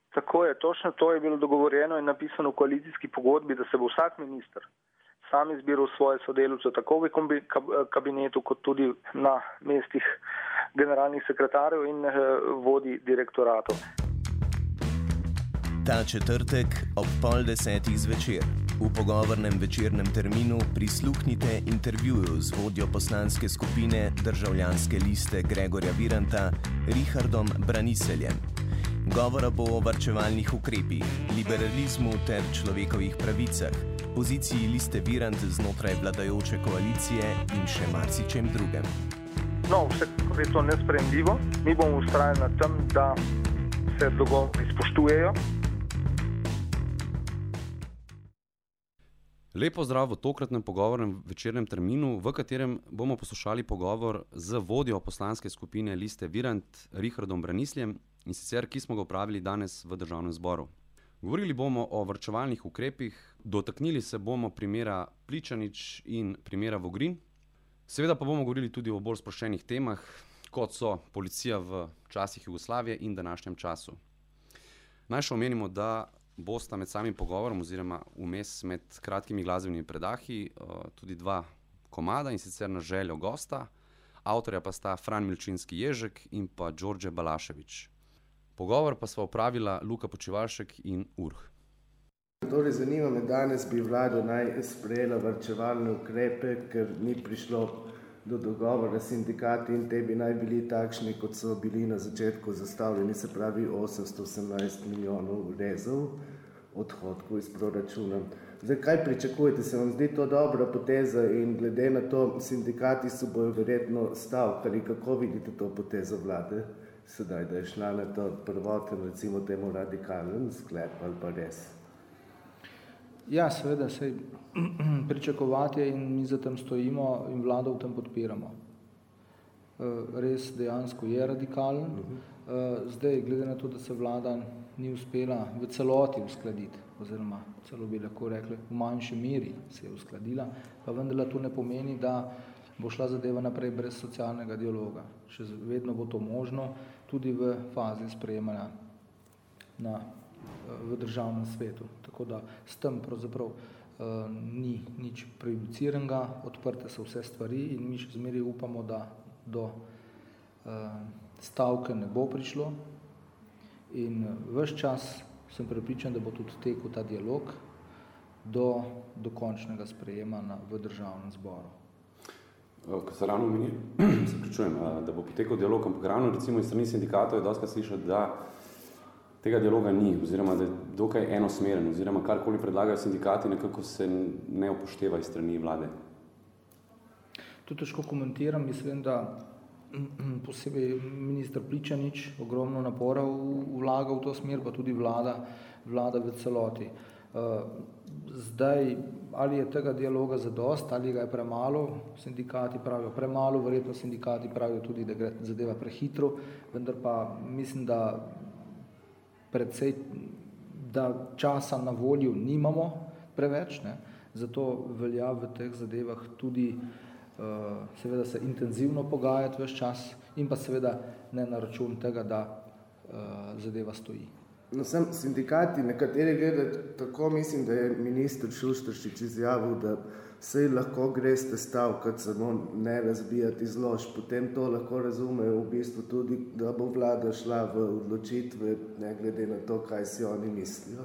Tako je, točno to je bilo dogovorjeno in napisano v koalicijski pogodbi, da se bo vsak minister sam izbiral svoje sodelavce tako v kabinetu, kot tudi na mestih generalnih sekretarjev in vodij direktoratov. Ta četrtek ob 9:30 zvečer v pogovornem večernem terminu prisluhnite intervjuju z vodjo poslanske skupine Državljanske liste Gregorja Viranta, Richardom Braniseljem. Govora bo o varčevalnih ukrepih, liberalizmu ter človekovih pravicah, poziciji liste Virant znotraj vladajoče koalicije in še marsičem drugem. No, vsekakor je to nesprejemljivo. Mi bomo vztrajali na tem, da se dogovori spoštujejo. Lepo zdrav v tokratnem pogovornem večernem terminu, v katerem bomo poslušali pogovor z vodjo poslanske skupine liste Virant, Richardom Branisljem, in sicer, ki smo ga opravili danes v Državnem zboru. Govorili bomo o varčevalnih ukrepih, dotaknili se bomo primera Pličanič in primera Vogrin. Seveda pa bomo govorili tudi o bolj sproščenih temah, kot so policija v časih Jugoslavije in današnjem času. Naj še omenimo, da bosta med samim pogovorom oziroma vmes med kratkimi glasbenimi predahi tudi dva komada, in sicer na željo gosta. Avtorja pa sta Fran Milčinski Ježek in pa Đorđe Balašević. Pogovor pa sva opravila Luka Počivalšek in Urh. Torej, zanima me, danes bi vlada naj sprejela varčevalne ukrepe, ker ni prišlo do dogovora s sindikati in te bi naj bili takšni, kot so bili na začetku zastavljeni, se pravi 818 milijonov rezov odhodkov iz proračuna. Zdaj, kaj pričakujete? Se vam zdi to dobra poteza in glede na to sindikati so bojo verjetno stavkali? Kako vidite to potezo vlade sedaj, da je šla na to prvoten, recimo temu radikalen sklep ali pa res? Ja, seveda se pričakovati in mi za tem stojimo in vlado v tem podpiramo. Res dejansko je radikalen. Zdaj, glede na to, da se vlada ni uspela v celoti uskladiti, oziroma celo bi lahko rekli v manjši meri se je uskladila, pa vendarle to ne pomeni, da bo šla zadeva naprej brez socialnega dialoga. Še vedno bo to možno, tudi v fazi sprejemanja v državnem svetu. Tako da s tem pravzaprav ni nič prejudiciranega, odprte so vse stvari in mi še zmeraj upamo, da do stavke ne bo prišlo. In ves čas sem prepričan, da bo tudi tekel ta dialog do končnega sprejema v državnem zboru. Ko se ravno meni, se pričujem, da bo potekal dialog, ampak ravno recimo iz strani sindikatov je dostikrat slišati, da tega dialoga ni, oziroma da je dokaj enosmeren, oziroma karkoli predlagajo sindikati, nekako se ne upošteva iz strani vlade. To težko komentiram, mislim, da posebej minister Pličanič ogromno napora vlaga v to smer, pa tudi vlada v celoti. Zdaj, ali je tega dialoga zadost, ali ga je premalo, sindikati pravijo premalo, verjetno sindikati pravijo tudi, da gre zadeva prehitro, vendar pa mislim, da časa na voljo nimamo preveč, ne? Zato velja v teh zadevah tudi seveda se intenzivno pogajati ves čas in pa seveda ne na račun tega, da zadeva stoji. No, sindikati, nekateri gledajo tako, mislim, da je minister Šušteršič izjavil, da saj lahko greste stavkati, samo ne razbijati izložb. Potem to lahko razumejo v bistvu tudi, da bo vlada šla v odločitve, ne glede na to, kaj si oni mislijo.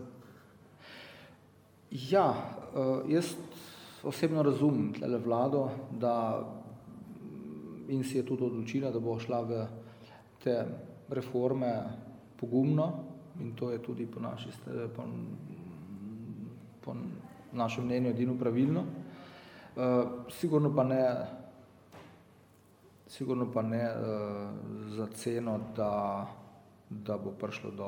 Ja, jaz osebno razumem tle vlado, in si je tudi odločila, da bo šla v te reforme pogumno, in to je tudi po našem mnenju edino pravilno. Sigurno pa ne za ceno, da bo prišlo do,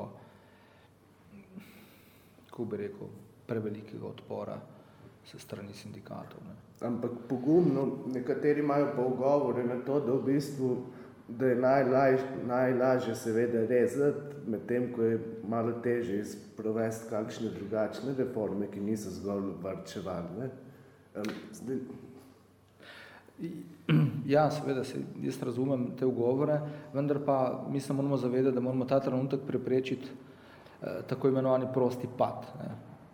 kako bi rekel, prevelikega odpora se strani sindikatov. Ne. Ampak pogumno, nekateri imajo pa ugovore na to, da v bistvu da je najlažje seveda rezati, medtem ko je malo težje sprovesti kakšne drugačne reforme, ki niso zgolj varčevalne. Ja, seveda, jaz razumem te ugovore, vendar pa mi se moramo zavedati, da moramo ta trenutek preprečiti tako imenovani prosti pad. Ne.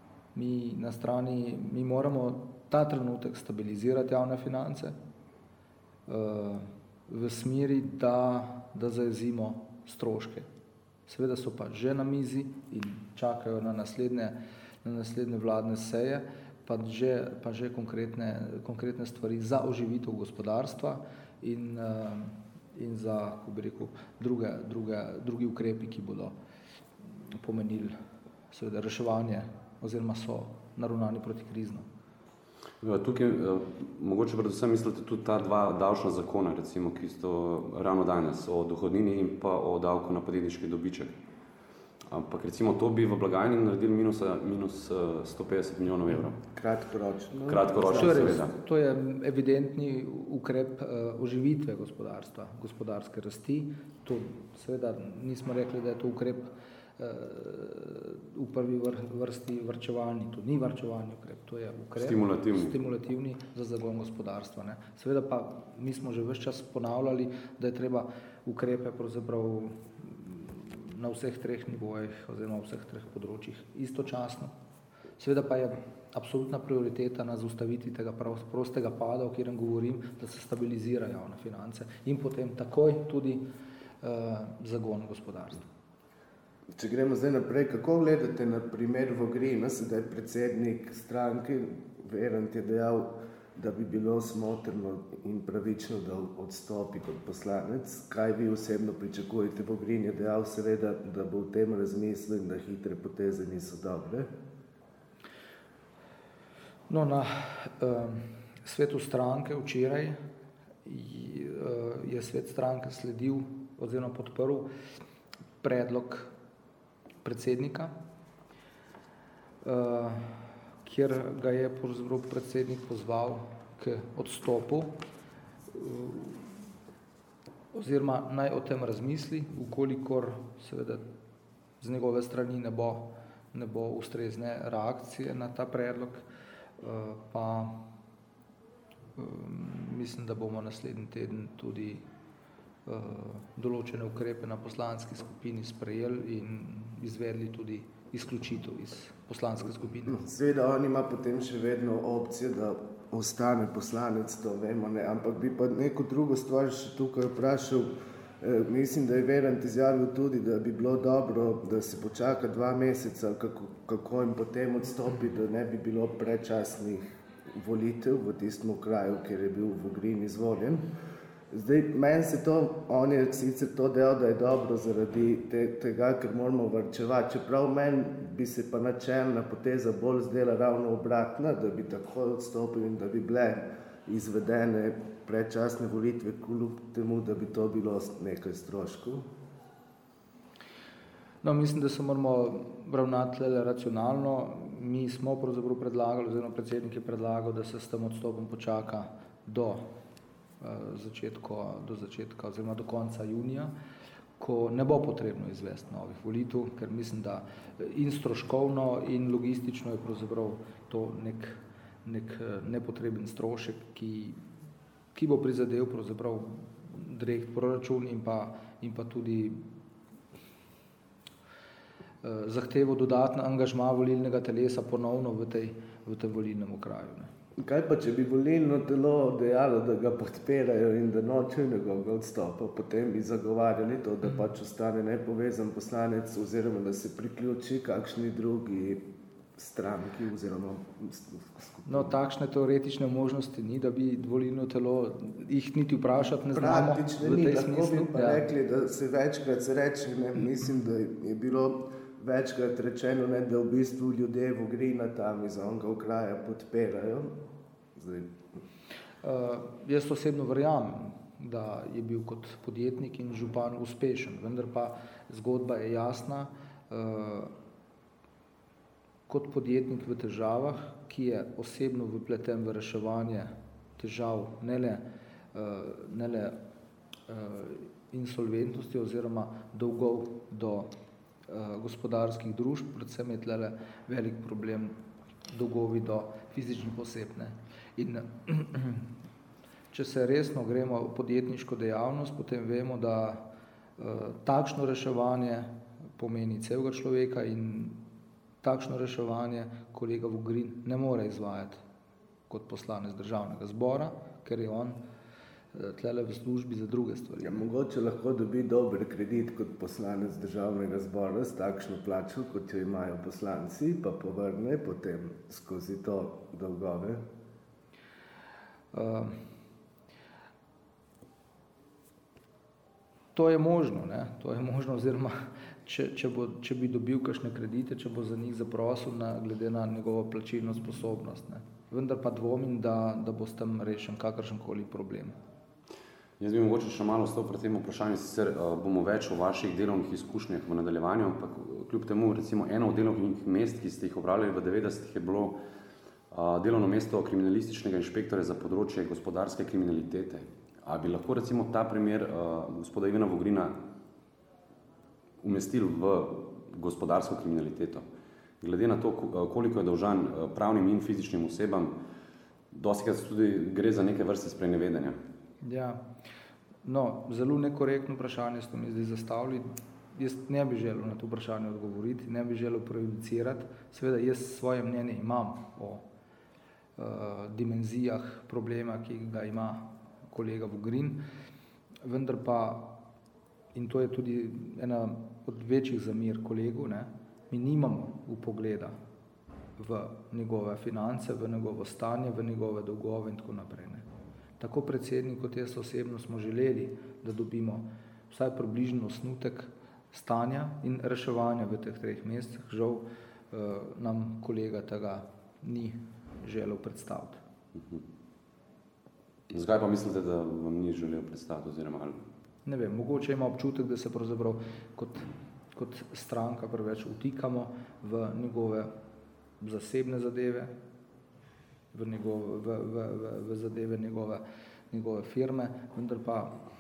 Mi moramo ta trenutek stabilizirati javne finance v smeri, da zajezimo stroške. Seveda so pa že na mizi in čakajo na naslednje vladne seje, pa že konkretne stvari za oživitev gospodarstva in za, kako bi rekel, drugi ukrepi, ki bodo pomenili seveda reševanje oziroma so naravnani protikrizno. Tukaj mogoče predvsem mislite tudi ta dva davčna zakona, recimo, ki sto ravno danes, o dohodnini in pa o davku na podjetniški dobiček. Ampak recimo to bi v blagajni naredili minus 150 milijonov evrov. Kratkoročno, seveda. To je evidentni ukrep oživitve gospodarstva, gospodarske rasti. To seveda nismo rekli, da je to ukrep v prvi vrsti varčevalni. To ni varčevalni ukrep, to je ukrep stimulativni za zagon gospodarstva. Ne. Seveda pa mi smo že ves čas ponavljali, da je treba ukrepe pravzaprav na vseh treh nivojih oziroma vseh treh področjih istočasno. Seveda pa je absolutna prioriteta na zaustavitvi tega prostega pada, o katerem govorim, da se stabilizira javne finance in potem takoj tudi zagon gospodarstva. Če gremo zdaj naprej, kako gledate na primer Vogrina, sedaj predsednik stranke Virant je dejal, da bi bilo smotrno in pravično, da odstopi kot poslanec. Kaj vi osebno pričakujete? Vogrin je dejal seveda, da bo v tem razmislil in da hitre poteze niso dobre. No, na svetu stranke včeraj je svet stranke sledil oziroma podprl predlog predsednika, kjer ga je predsednik pozval k odstopu oziroma naj o tem razmisli, ukolikor seveda z njegove strani ne bo ustrezne reakcije na ta predlog, pa mislim, da bomo naslednji teden tudi določene ukrepe na poslanski skupini sprejeli in izvedli tudi izključitev iz poslanske skupine. Seveda on ima potem še vedno opcijo, da ostane poslanec, to vemo, ne, ampak bi pa neko drugo stvar še tukaj vprašal. Mislim, da je Virant izjavil tudi, da bi bilo dobro, da se počaka 2 meseca, kako in potem odstopi, da ne bi bilo predčasnih volitev v tistem kraju, kjer je bil Vogrin izvoljen. Zdaj, meni se to, on je sicer to dejal, da je dobro zaradi tega, ker moramo varčevati. Čeprav meni bi se pa načelna poteza bolj zdela ravno obratna, da bi tako odstopili in da bi bile izvedene predčasne volitve, kljub temu, da bi to bilo nekaj stroškov. No, mislim, da se moramo ravnati racionalno. Mi smo pravzaprav predlagali, oziroma predsednik je predlagal, da se s tem odstopom počaka do začetka oziroma do konca junija, ko ne bo potrebno izvesti novih volitev, ker mislim, da in stroškovno in logistično je pravzaprav to nek nepotreben strošek, ki bo prizadel pravzaprav direkt proračun in pa tudi zahtevo dodatna angažma volilnega telesa ponovno v tem volilnem okraju. Ne. Kaj pa, če bi volilno telo dejalo, da ga podpirajo in da nočejo njegovega odstopa, potem bi zagovarjali to, da pač ostane nepovezan poslanec oziroma da se priključi kakšni drugi stranki oziroma skupini? No, takšne teoretične možnosti ni, da bi volilno telo jih niti vprašati ne znamo. Praktične ni, lahko bi pa rekli, da se večkrat se reče, ne, mislim, da je bilo večkrat rečeno, ne, da v bistvu ljudje Vogrina tam iz onega okraja podpirajo. Jaz osebno verjamem, da je bil kot podjetnik in župan uspešen, vendar pa zgodba je jasna. Kot podjetnik v težavah, ki je osebno vpleten v reševanje težav ne le insolventnosti oziroma dolgov do gospodarskih družb, predvsem je tlele velik problem dolgovi do fizičnih oseb. In če se resno gremo v podjetniško dejavnost, potem vemo, da takšno reševanje pomeni celega človeka in takšno reševanje kolega Vogrin ne more izvajati kot poslanec državnega zbora, ker je on tlele v službi za druge stvari. Ja, mogoče lahko dobi dober kredit kot poslanec državnega zbora s takšno plačo, kot jo imajo poslanci, pa povrne potem skozi to dolgove. To je možno, ne? To je možno, oziroma če bi dobil kakšne kredite, če bo za njih zaprosil glede na njegovo plačilno sposobnost. Ne? Vendar pa dvomim, da bo s tem rešen kakršenkoli problem. Jaz bi mogoče še malo ostal pri tem vprašanju, sicer bomo več o vaših delovnih izkušnjah v nadaljevanju, ampak kljub temu recimo eno od delovnih mest, ki ste jih opravljali v 90-ih, je bilo delovno mesto kriminalističnega inšpektorja za področje gospodarske kriminalitete. A bi lahko recimo ta primer gospoda Ivana Vogrina umestil v gospodarsko kriminaliteto? Glede na to, koliko je dolžan pravnim in fizičnim osebam, dostikrat tudi gre za neke vrste sprenevedanja. Ja, no, zelo nekorektno vprašanje ste mi zdaj zastavili. Jaz ne bi želel na to vprašanje odgovoriti, ne bi želel prejudicirati. Seveda, jaz svoje mnenje imam o dimenzijah problema, ki ga ima kolega Vogrin, vendar pa, in to je tudi ena od večjih zamir kolegu, ne, mi nimamo vpogleda v njegove finance, v njegovo stanje, v njegove dolgove in tako naprej. Ne. Tako predsednik kot jaz osebno smo želeli, da dobimo vsaj približno osnutek stanja in reševanja v teh 3 mesecih. Žal nam kolega tega ni želel predstaviti. Zakaj pa mislite, da vam ni želel predstaviti oziroma ali? Ne vem, mogoče ima občutek, da se pravzaprav kot stranka preveč vtikamo v njegove zasebne zadeve, v zadeve njegove firme, vendar pa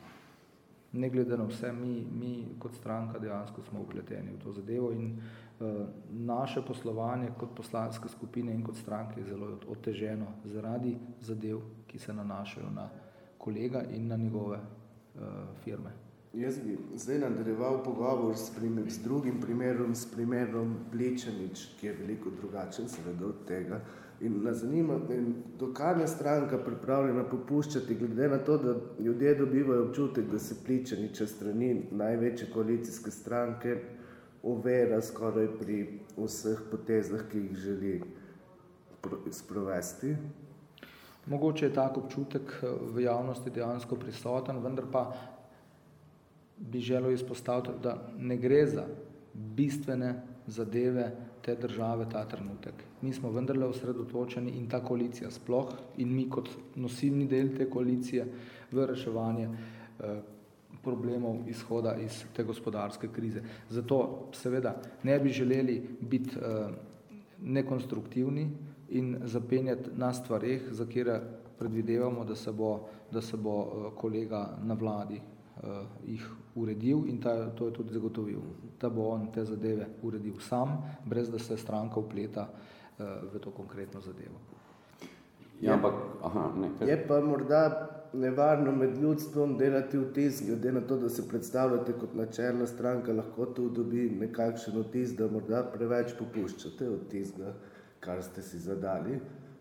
ne glede na vse, mi kot stranka dejansko smo vpleteni v to zadevo in naše poslovanje kot poslanske skupine in kot stranke je zelo oteženo zaradi zadev, ki se nanašajo na kolega in na njegove firme. Jaz bi zdaj nadaljeval pogovor s drugim primerom, s primerom Pličanič, ki je veliko drugačen seveda od tega. In nas zanima, dokaj je stranka pripravljena popuščati, glede na to, da ljudje dobivajo občutek, da se Pličaniča strani največje koalicijske stranke overa skoraj pri vseh potezah, ki jih želi sprovesti. Mogoče je tak občutek v javnosti dejansko prisoten, vendar pa bi želel izpostaviti, da ne gre za bistvene zadeve te države ta trenutek. Mi smo vendarle osredotočeni in ta koalicija sploh in mi kot nosilni del te koalicije v reševanje problemov izhoda iz te gospodarske krize. Zato seveda ne bi želeli biti nekonstruktivni in zapenjati na stvareh, za kjer predvidevamo, da se bo kolega na vladi jih uredil in to je tudi zagotovil, da bo on te zadeve uredil sam, brez da se stranka vpleta v to konkretno zadevo. Ja, ampak, je pa morda nevarno med ljudstvom delati vtis, glede na to, da se predstavljate kot načelna stranka, lahko to dobi nekakšen vtis, da morda preveč popuščate od tistega, kar ste si zadali.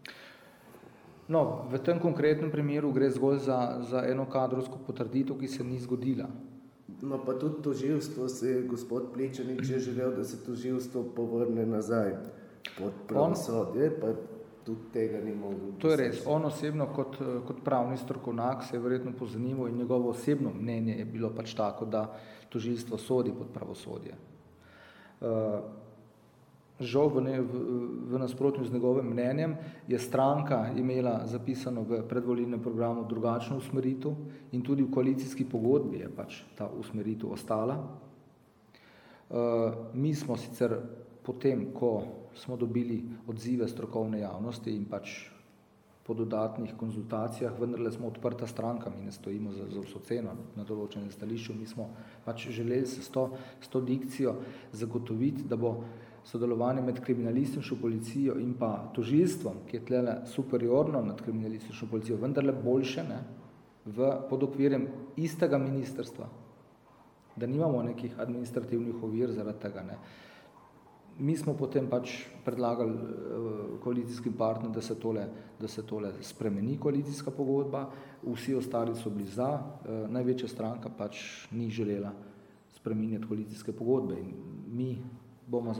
No, v tem konkretnem primeru gre zgolj za eno kadrovsko potrditev, ki se ni zgodila. No, pa tudi tožilstvo gospod Pličanič je želel, da se tožilstvo povrne nazaj pod pravosodje, pa tudi tega ni mogel. To je res. On osebno kot pravni strokovnjak se je verjetno pozanimal in njegovo osebno mnenje je bilo pač tako, da tožilstvo sodi pod pravosodje. Žal v nasprotju z njegovim mnenjem je stranka imela zapisano v predvolilnem programu drugačno usmeritev in tudi v koalicijski pogodbi je pač ta usmeritev ostala. Mi smo sicer potem, ko smo dobili odzive strokovne javnosti in pač po dodatnih konzultacijah, vendarle smo odprta stranka, mi ne stojimo za vso ceno na določenem stališču, mi smo pač želeli se s to dikcijo zagotoviti, da bo sodelovanje med kriminalistično policijo in pa tožilstvom, ki je tlele superiorno nad kriminalistično policijo, vendarle boljše pod okvirjem istega ministrstva. da nimamo nekih administrativnih ovir zaradi tega. Ne. Mi smo potem pač predlagali koalicijskim partnerjem, da se tole spremeni koalicijska pogodba, vsi ostali so bili za, največja stranka pač ni želela spreminjati koalicijske pogodbe in mi bomo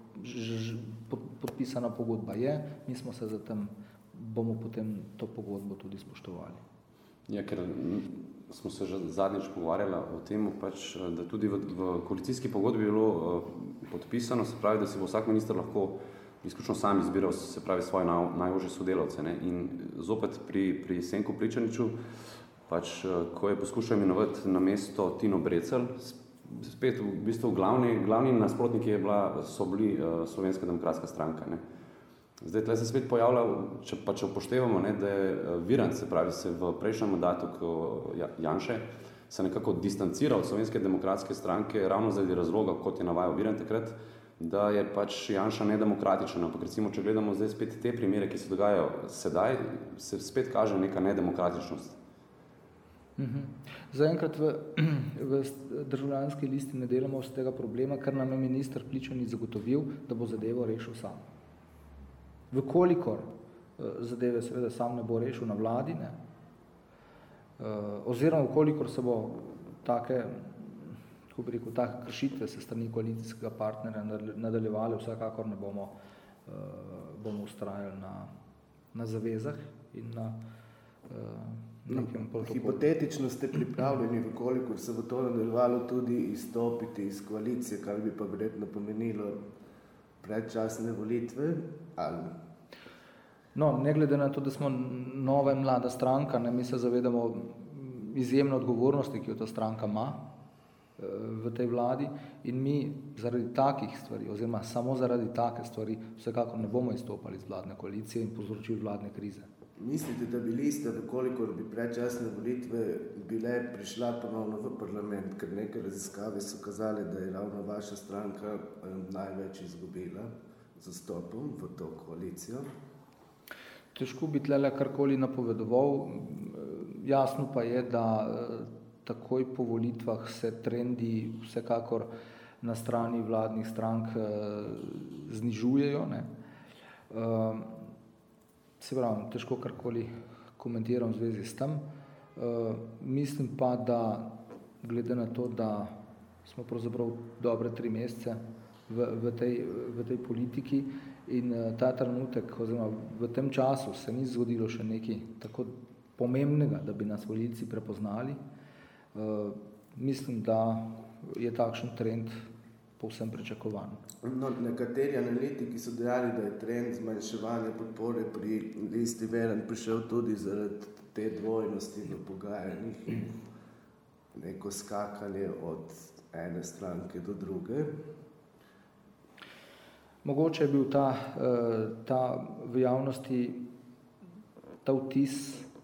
podpisana pogodba je, mi smo se zatem, bomo potem to pogodbo tudi spoštovali. Ja, ker smo se že zadnjič pogovarjali o tem, pač, da tudi v koalicijski pogodbi je bilo podpisano, se pravi, da si bo vsak minister lahko izključno sam izbiral, se pravi, svoje najožje sodelavce. Ne? In zopet pri Senku Pličaniču, pač, ko je poskušal imenovati na mesto Tino Brecelj, spet v bistvu glavni nasprotniki so bili Slovenska demokratska stranka. Ne? Zdaj, tle se spet pojavlja, če upoštevamo, ne, da je Virant, se pravi, se v prejšnjem mandatu Janše se nekako distanciral od Slovenske demokratske stranke ravno zaradi razloga, kot je navajal Virant takrat, da je pač Janša nedemokratičen. Ampak recimo, če gledamo zdaj spet te primere, ki se dogajajo sedaj, se spet kaže neka nedemokratičnost. Zaenkrat v državljanski listi ne delamo z tega problema, ker nam je minister Pličanič zagotovil, da bo zadevo rešil sam. Vkolikor zadeve seveda sam ne bo rešil na vladi, ne, oziroma vkolikor se bo take kršitve se strani koalicijskega partnerja nadaljevali, vsekakor ne bomo ustrajali na zavezah in na nekem protokolu. Hipotetično ste pripravljeni, vkolikor se bo to nadaljevalo, tudi izstopiti iz koalicije, kar bi pa verjetno pomenilo predčasne volitve? Ali? No, ne glede na to, da smo nova in mlada stranka, ne, mi se zavedamo izjemne odgovornosti, ki jo ta stranka ima v tej vladi in mi zaradi takih stvari, oziroma samo zaradi take stvari, vsekakor ne bomo izstopali iz vladne koalicije in povzročili vladne krize. Mislite, da bi lista, dokolikor bi predčasne volitve bile prišla ponovno v parlament, ker neke raziskave so kazale, da je ravno vaša stranka največ izgubila zastopom v to koalicijo? Težko bi tlele karkoli napovedoval. Jasno pa je, da takoj po volitvah se trendi vsekakor na strani vladnih strank znižujejo. Ne. Se pravim, težko karkoli komentiram v zvezi s tem. Mislim pa, da glede na to, da smo pravzaprav dobre 3 mesece v tej politiki in ta trenutek, oziroma v tem času se ni zgodilo še nekaj tako pomembnega, da bi nas volivci prepoznali. Mislim, da je takšen trend povsem pričakovan. No, nekateri analitiki so dejali, da je trend zmanjševanja podpore pri listi Virant prišel tudi zaradi te dvojnosti v pogajanjih in neko skakanje od ene stranke do druge. Mogoče je bil ta v javnosti ta vtis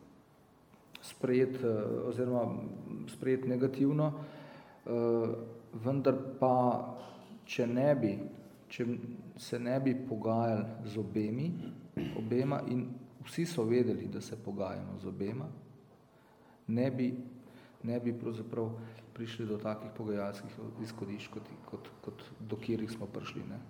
sprejet negativno, vendar pa, če se ne bi pogajali z obema in vsi so vedeli, da se pogajamo z obema, ne bi pravzaprav prišli do takih pogajalskih izhodišč, kot do katerih smo prišli. Ne?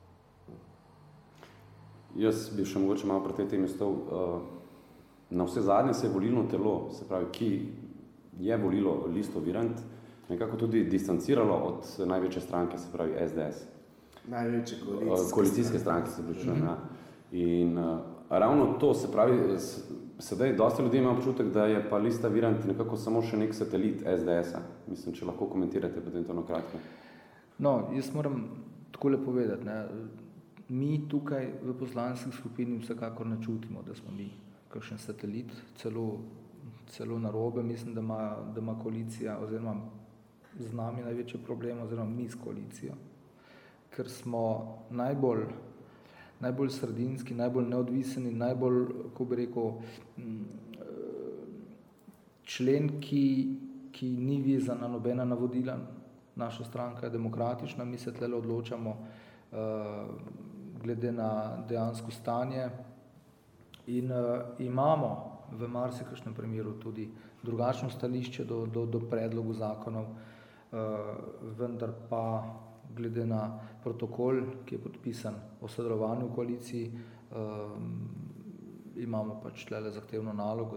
Jaz bi še mogoče malo pri tej temi stal. Na vse zadnje se je volilno telo, se pravi, ki je volilo listo Virant, nekako tudi distanciralo od največje stranke, se pravi SDS. Največje koalicijske stranke se pričujem, ja. In ravno to, se pravi, sedaj dosti ljudi ima občutek, da je pa lista Virant nekako samo še nek satelit SDS-a. Mislim, če lahko komentirate potem to na kratko. No, jaz moram takole povedati, ne. Mi tukaj v poslanski skupini vsekakor ne čutimo, da smo mi kakšen satelit, celo narobe. Mislim, da ima koalicija oziroma z nami največji problem, oziroma mi s koalicijo, ker smo najbolj sredinski, najbolj neodvisen in najbolj, kako bi rekel, člen, ki ni vezan na nobena navodila. Naša stranka je demokratična, mi se tlele odločamo glede na dejansko stanje in imamo v marsikakšnem primeru tudi drugačno stališče do predlogu zakonov. vendar pa glede na protokol, ki je podpisan o sodelovanju v koaliciji, imamo pač tlele zahtevno nalogo,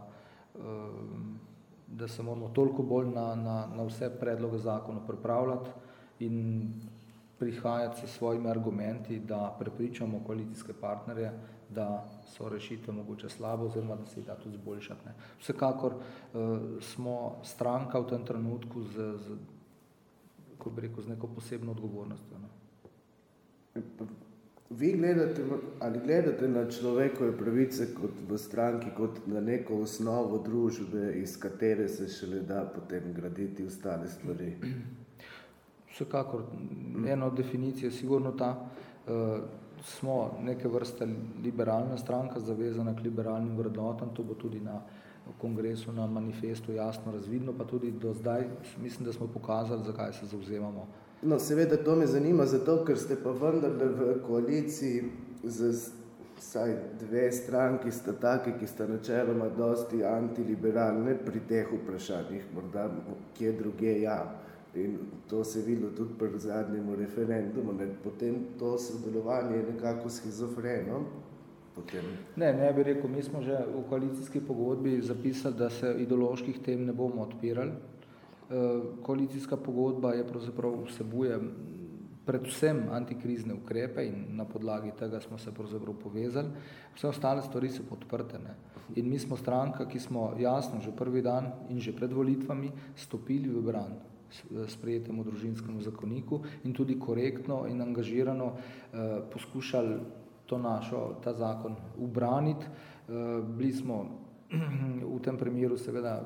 da se moramo toliko bolj na vse predloge zakona pripravljati in prihajati s svojimi argumenti, da prepričamo koalicijske partnerje, da so rešitve mogoče slabe oziroma da se jih da tudi zboljšati. Ne. Vsekakor smo stranka v tem trenutku kako bi rekel, z neko posebno odgovornostjo. Ne. Vi gledate na človekove pravice kot v stranki, kot na neko osnovo družbe, iz katere se šele da potem graditi ostale stvari? Vsekakor, ena od definicij je sigurno ta, smo neke vrste liberalna stranka, zavezana k liberalnim vrednotam, to bo tudi na kongresu, na manifestu jasno razvidno, pa tudi do zdaj mislim, da smo pokazali, zakaj se zavzemamo. No, seveda to me zanima, zato ker ste pa vendarle v koaliciji z vsaj dve stranki sta take, ki sta načeloma dosti antiliberalne pri teh vprašanjih, morda kje druge ja. In to se je videlo tudi pri zadnjem referendumu, potem to sodelovanje je nekako schizofreno. Ne bi rekel, mi smo že v koalicijski pogodbi zapisali, da se ideoloških tem ne bomo odpirali. Koalicijska pogodba je pravzaprav vsebuje predvsem antikrizne ukrepe in na podlagi tega smo se pravzaprav povezali. Vse ostale stvari so podprte. Ne? In mi smo stranka, ki smo jasno že prvi dan in že pred volitvami stopili v bran sprejetemu družinskemu zakoniku in tudi korektno in angažirano poskušali ta zakon ubraniti. Bili smo v tem primeru seveda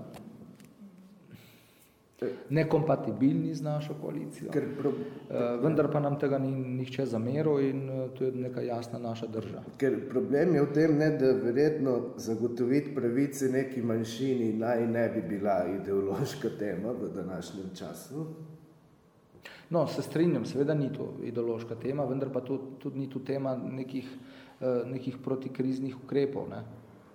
nekompatibilni z našo koalicijo, vendar pa nam tega ni nihče zameril in to je neka jasna naša drža. Ker problem je v tem, da verjetno zagotoviti pravice neki manjšini naj ne bi bila ideološka tema v današnjem času. No, se strinjam, seveda ni to ideološka tema, vendar pa tudi ni to tema nekih protikriznih ukrepov. Ne?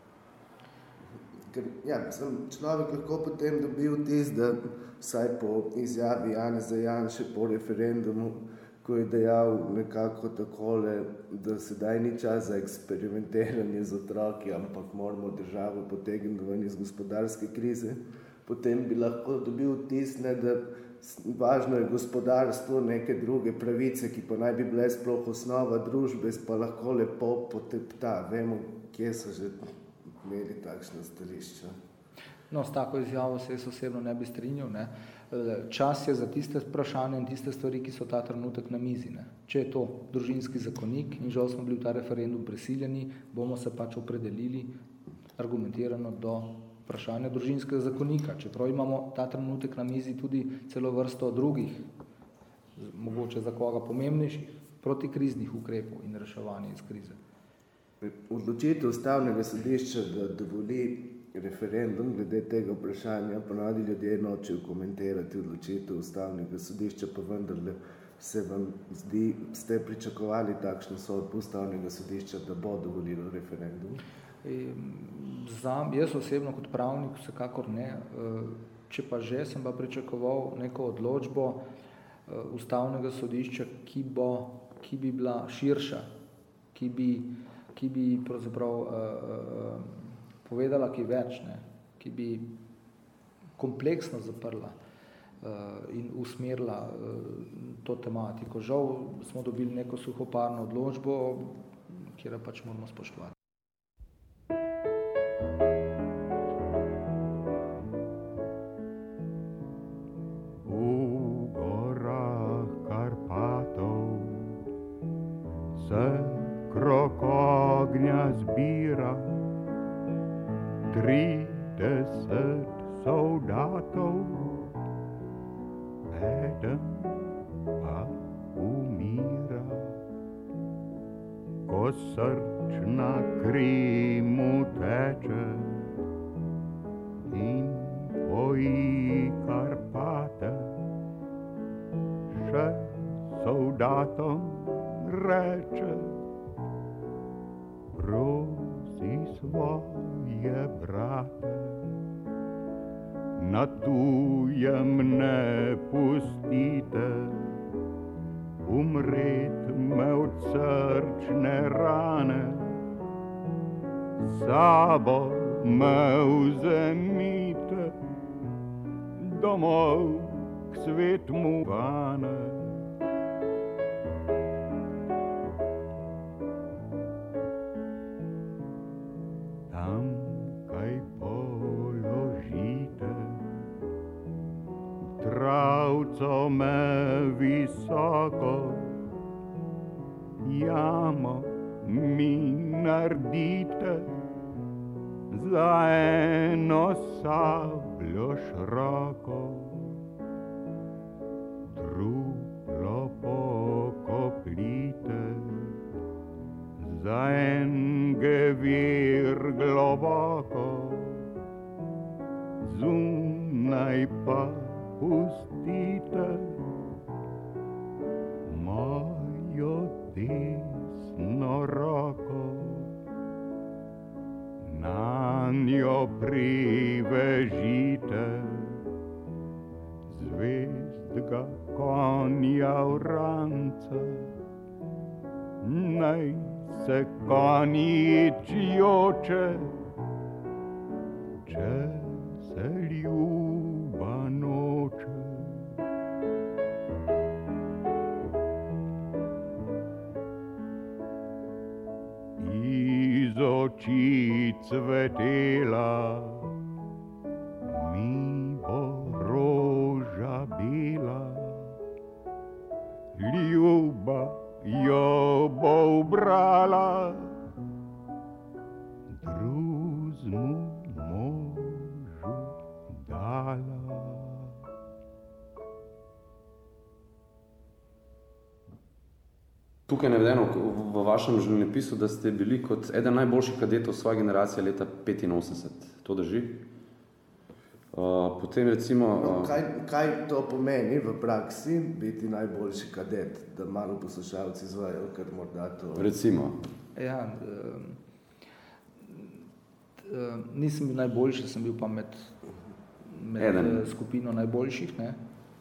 Ker, človek lahko potem dobi vtis, da vsaj po izjavi Janeza Janše po referendumu, ko je dejal nekako takole, da sedaj ni čas za eksperimentiranje z otroki, ampak moramo državo potegniti ven iz gospodarske krize, potem bi lahko dobil vtis, da važno je gospodarstvo, neke druge pravice, ki pa naj bi bile sploh osnova družbe, pa lahko lepo potepta. Vemo, kje so že imeli takšno stališče. No, s tako izjavo se jaz osebno ne bi strinjal. Ne. Čas je za tiste vprašanja in tiste stvari, ki so ta trenutek na mizi. Ne. Če je to družinski zakonik in žal smo bili v ta referendum prisiljeni, bomo se pač opredelili argumentirano do vprašanja družinskega zakonika. Čeprav imamo ta trenutek na mizi tudi celo vrsto drugih, mogoče za koga pomembnejših, protikriznih ukrepov in reševanja iz krize. Odločitev Ustavnega sodišča, da dovoli referendum glede tega vprašanja, ponavadi ljudje nočejo komentirati odločitev Ustavnega sodišča, pa vendarle se vam zdi, ste pričakovali takšno sodbo Ustavnega sodišča, da bo dovolilo referendum? Jaz osebno kot pravnik vsekakor ne. Če pa že, sem pa pričakoval neko odločbo Ustavnega sodišča, ki bi bila širša, ki bi pravzaprav povedala kaj več, ne? Ki bi kompleksno zaprla in usmerila to tematiko. Žal smo dobili neko suhoparno odločbo, kjer pač moramo spoštovati. V gorah Karpatov se krog ognja zbira, 30 soldatov, eden pa umira. Ko srčna kri mu teče in poji Karpate, še soldatom reče: prosi svoje brate, na tujem ne pustite, umret me od srčne rane, sabo me vzemite, domov k svetmu vane. Tam kaj položite, v travco me visoko, jamo mi naredite, za eno sabljo široko, truplo pokopljite, za en gevir globoko, zunaj pa pustite mojo desno roko. Nanjo privežite zvezdga konja vranca, naj se konjič joče, če se ljuba noče. Iz oči cvetela mi bo roža bela, ljuba jo bo ubrala, druznemu možu dala. Tukaj je navedeno v vašem življenjepisu, da ste bili kot eden najboljših kadetov svoje generacije leta 85. To drži? Potem recimo... Kaj to pomeni v praksi, biti najboljši kadet, da malo poslušalci zvajo, ker morda to... Recimo? Ja, nisem bil najboljši, sem bil pa med skupino najboljših. Ne?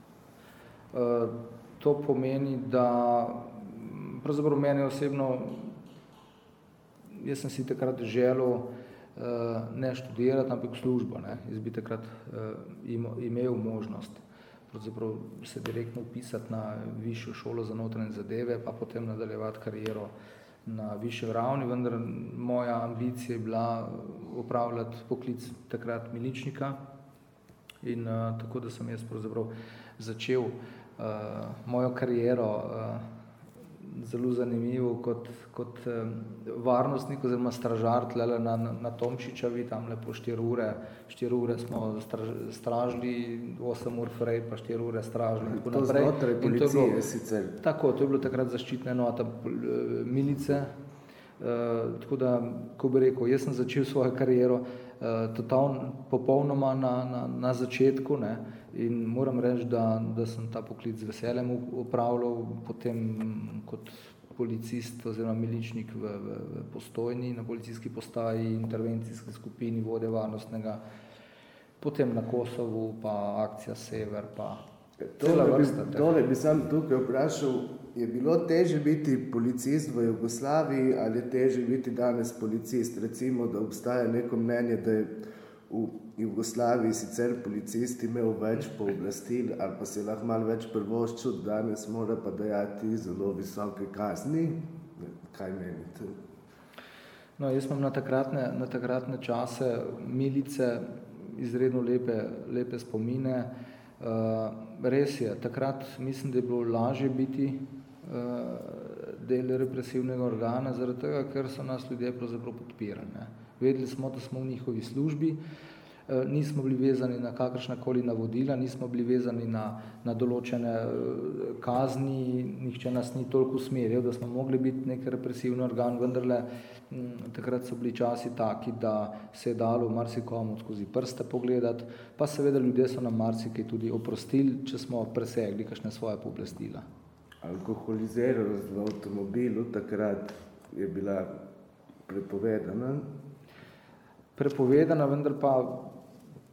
To pomeni, da pravzaprav meni osebno, jaz sem si takrat želel ne študirati, ampak službo. Ne. Jaz bi takrat imel možnost pravzaprav se direktno upisati na višjo šolo za notranje zadeve, pa potem nadaljevati kariero na višji ravni, vendar moja ambicija je bila opravljati poklic takrat miličnika in tako, da sem jaz pravzaprav začel mojo kariero zelo zanimivo kot varnostnik oziroma stražar tlele na Tomšičevi, tamle po 4 ure. 4 ure smo stražili, 8 ur frej, pa 4 ure stražili. To znotraj policije sicer. Tako, to je bilo takrat zaščitna enota milice. Tako da, ko bi rekel, jaz sem začel svojo kariero popolnoma na začetku, ne, in moram reči, da sem ta poklic z veseljem opravljal potem kot policist oziroma miličnik v Postojni, na policijski postaji, intervencijski skupini vode varnostnega, potem na Kosovu, pa akcija Sever, pa cela vrsta. Tole bi sam tukaj vprašal, je bilo težje biti policist v Jugoslaviji ali je težje biti danes policist? Recimo, da obstaja neko mnenje, da je v Jugoslaviji sicer policist imel več pooblastil ali pa se lahko malo več privoščil, danes mora pa dajati zelo visoke kazni. Kaj menite? No, jaz imam na takratne čase milice izredno lepe spomine. Res je, takrat mislim, da je bilo lažje biti del represivnega organa, zaradi tega, ker so nas ljudje pravzaprav podpirali. Vedeli smo, da smo v njihovi službi, nismo bili vezani na kakršnakoli navodila, nismo bili vezani na določene kazni, nihče nas ni toliko usmeril, da smo mogli biti nek represivni organ, vendarle takrat so bili časi taki, da se je dalo marsikomu skozi prste pogledati, pa seveda ljudje so nam marsikaj tudi oprostili, če smo presegli kakšne svoje pooblastila. Alkoholiziranost v avtomobilu takrat je bila prepovedana? Prepovedana, vendar pa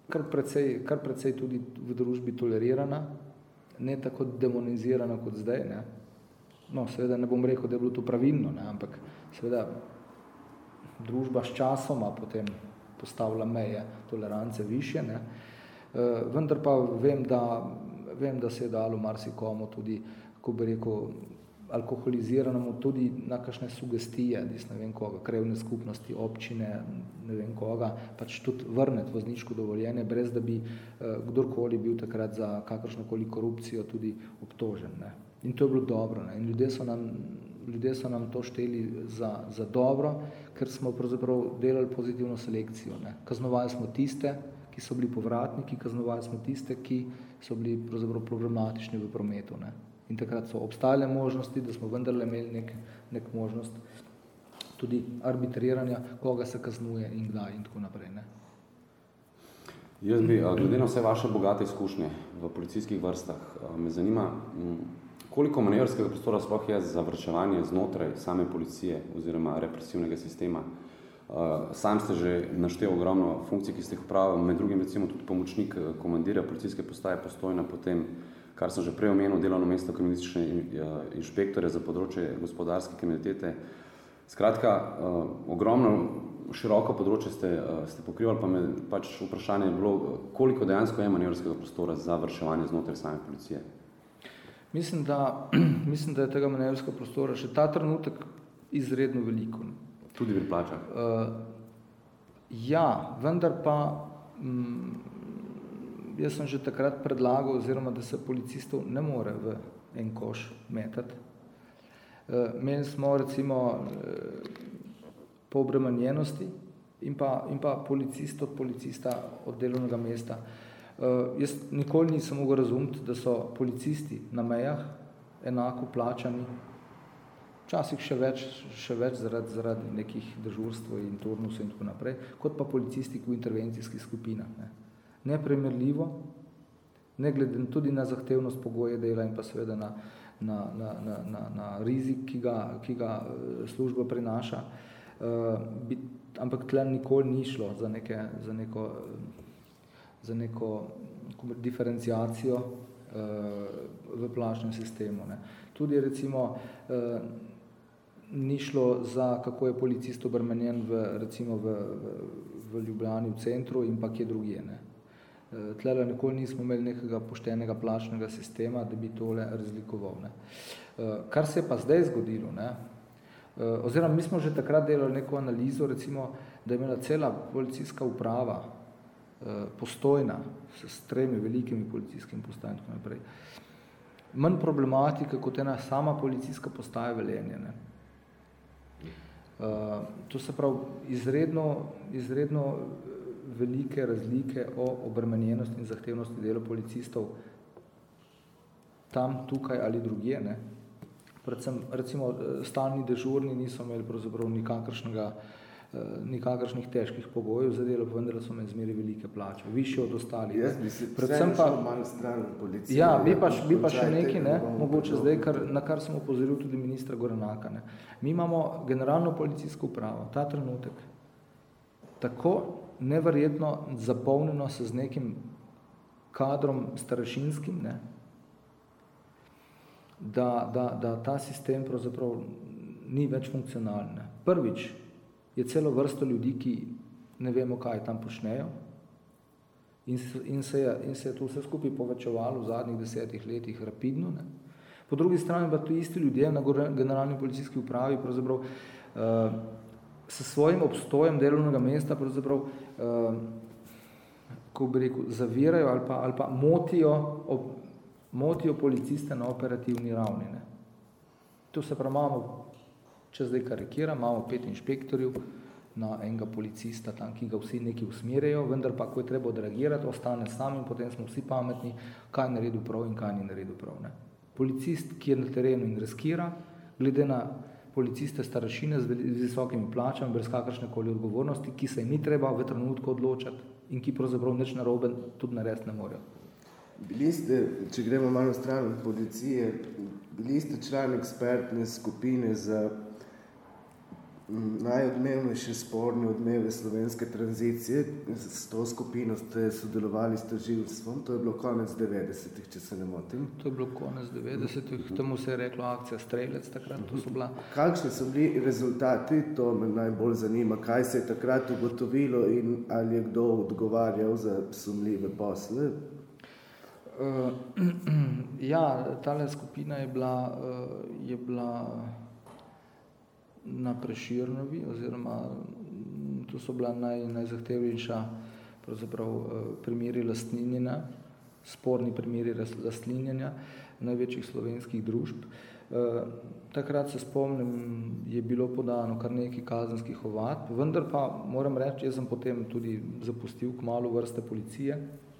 kar precej tudi v družbi tolerirana, ne tako demonizirana kot zdaj. Ne. No, seveda ne bom rekel, da je bilo to pravilno, ne, ampak seveda družba s časoma potem postavlja meje tolerance višje, ne. Vendar pa vem, da se je dalo marsikomu tudi, ko bi rekel, alkoholiziranemu tudi na kakšne sugestije, ne vem koga, krajevne skupnosti, občine, ne vem koga, pač tudi vrneti vozniško dovoljenje, brez da bi kdorkoli bil takrat za kakršnokoli korupcijo tudi obtožen. Ne. In to je bilo dobro. Ne. In ljudje so nam to šteli za dobro, ker smo pravzaprav delali pozitivno selekcijo. Ne. Kaznovali smo tiste, ki so bili povratniki, kaznovali smo tiste, ki so bili pravzaprav problematični v prometu. Ne. In takrat so obstajale možnosti, da smo vendarle imeli nek možnost tudi arbitriranja, koga se kaznuje in kdaj in tako naprej. Ne. Jaz bi, glede na vse vaše bogate izkušnje v policijskih vrstah, me zanima, koliko manevrskega prostora sploh je za vrčevanje znotraj same policije oziroma represivnega sistema. Sam ste že naštel ogromno funkcij, ki ste jih upravili, med drugim recimo tudi pomočnik komandirja policijske postaje Postojna, potem, kar sem že prej omenil, delovno mesto kriminalistične inšpektorja za področje gospodarske kriminalitete. Skratka, ogromno široko področje ste pokrivali, pa me pač vprašanje je bilo, koliko dejansko je manevrskega prostora za vrčevanje znotraj same policije. Mislim, da je tega manevrskega prostora še ta trenutek izredno veliko. Tudi pri plačah? Ja, vendar pa jaz sem že takrat predlagal, oziroma da se policistov ne more v en koš metati. Imeli smo recimo po obremenjenosti in pa policist od policista od delovnega mesta. Jaz nikoli nisem mogel razumeti, da so policisti na mejah enako plačani, včasih še več zaradi nekih dežurstv in turnusov in tako naprej, kot pa policisti v intervencijskih skupinah. Ne. Neprimerljivo, ne glede tudi na zahtevnost pogoje dela in pa seveda na rizik, ki ga služba prinaša, ampak tle nikoli ni šlo za neko diferenciacijo v plačnem sistemu. Ne. Tudi recimo ni šlo za, kako je policist obremenjen v Ljubljani v centru in pa kje drugje. Ne. Tlele nikoli nismo imeli nekega poštenega plačnega sistema, da bi tole razlikoval. Ne. Kar se je pa zdaj zgodilo, ne, oziroma mi smo že takrat delali neko analizo, recimo, da je imela cela policijska uprava Postojna s 3 velikimi policijskimi postajami in tako naprej. Manj problematika kot ena sama policijska postaja Velenje. Ne. To se pravi izredno velike razlike o obremenjenosti in zahtevnosti dela policistov tam, tukaj ali drugje. Ne. Predvsem, recimo, stalni dežurni niso imeli pravzaprav nikakršnih težkih pogojev za delo, vendar so imeli zmeraj velike plače, višje od ostalih. Jaz bi si predvsem šel malo stran policije. Ja, bi pa še nekaj, ne, mogoče zdaj, na kar sem opozoril tudi ministra Gorenaka. Ne. Mi imamo generalno policijsko upravo, ta trenutek, tako neverjetno zapolnjeno se z nekim kadrom starašinskim, ne, da ta sistem pravzaprav ni več funkcionalen. Ne. Prvič je celo vrsto ljudi, ki ne vemo, kaj tam počnejo in se je to vse skupaj povečevalo v zadnjih 10 letih rapidno. Ne. Po drugi strani pa to isti ljudje na generalni policijski upravi pravzaprav s svojim obstojem delovnega mesta pravzaprav, ko bi rekel, zavirajo ali pa motijo policiste na operativni ravni. Ne. To se pravi, če zdaj karikiram, imamo 5 inšpektorjev na enega policista tam, ki ga vsi neki usmerjajo, vendar pa, ko je treba odreagirati, ostane sam in potem smo vsi pametni, kaj je naredil prav in kaj ni naredil prav. Ne. Policist, ki je na terenu in riskira, glede na policiste starašine z visokimi plačami, brez kakršnekoli odgovornosti, ki se jim ni treba v trenutku odločati in ki pravzaprav nič narobe tudi narediti ne morejo. Bili ste, če gremo malo stran od policije, bili ste član ekspertne skupine za Najodmevnejše sporne odmeve slovenske tranzicije. S to skupino ste sodelovali s tožilstvom, to je bilo konec 90-ih, če se ne motim. To je bilo konec 90-ih, temu se je reklo akcija Strelec takrat, to so bila. Kakšni so bili rezultati, to me najbolj zanima, kaj se je takrat ugotovilo in ali je kdo odgovarjal za sumljive posle? Ja, tale skupina je bila na Prešernovi, oziroma to so bila najzahtevnejša pravzaprav primeri lastninjenja, sporni primeri lastninjenja največjih slovenskih družb. Takrat se spomnim, je bilo podano kar nekaj kazenskih ovadb, vendar pa moram reči, jaz sem potem tudi zapustil kmalu vrste policije.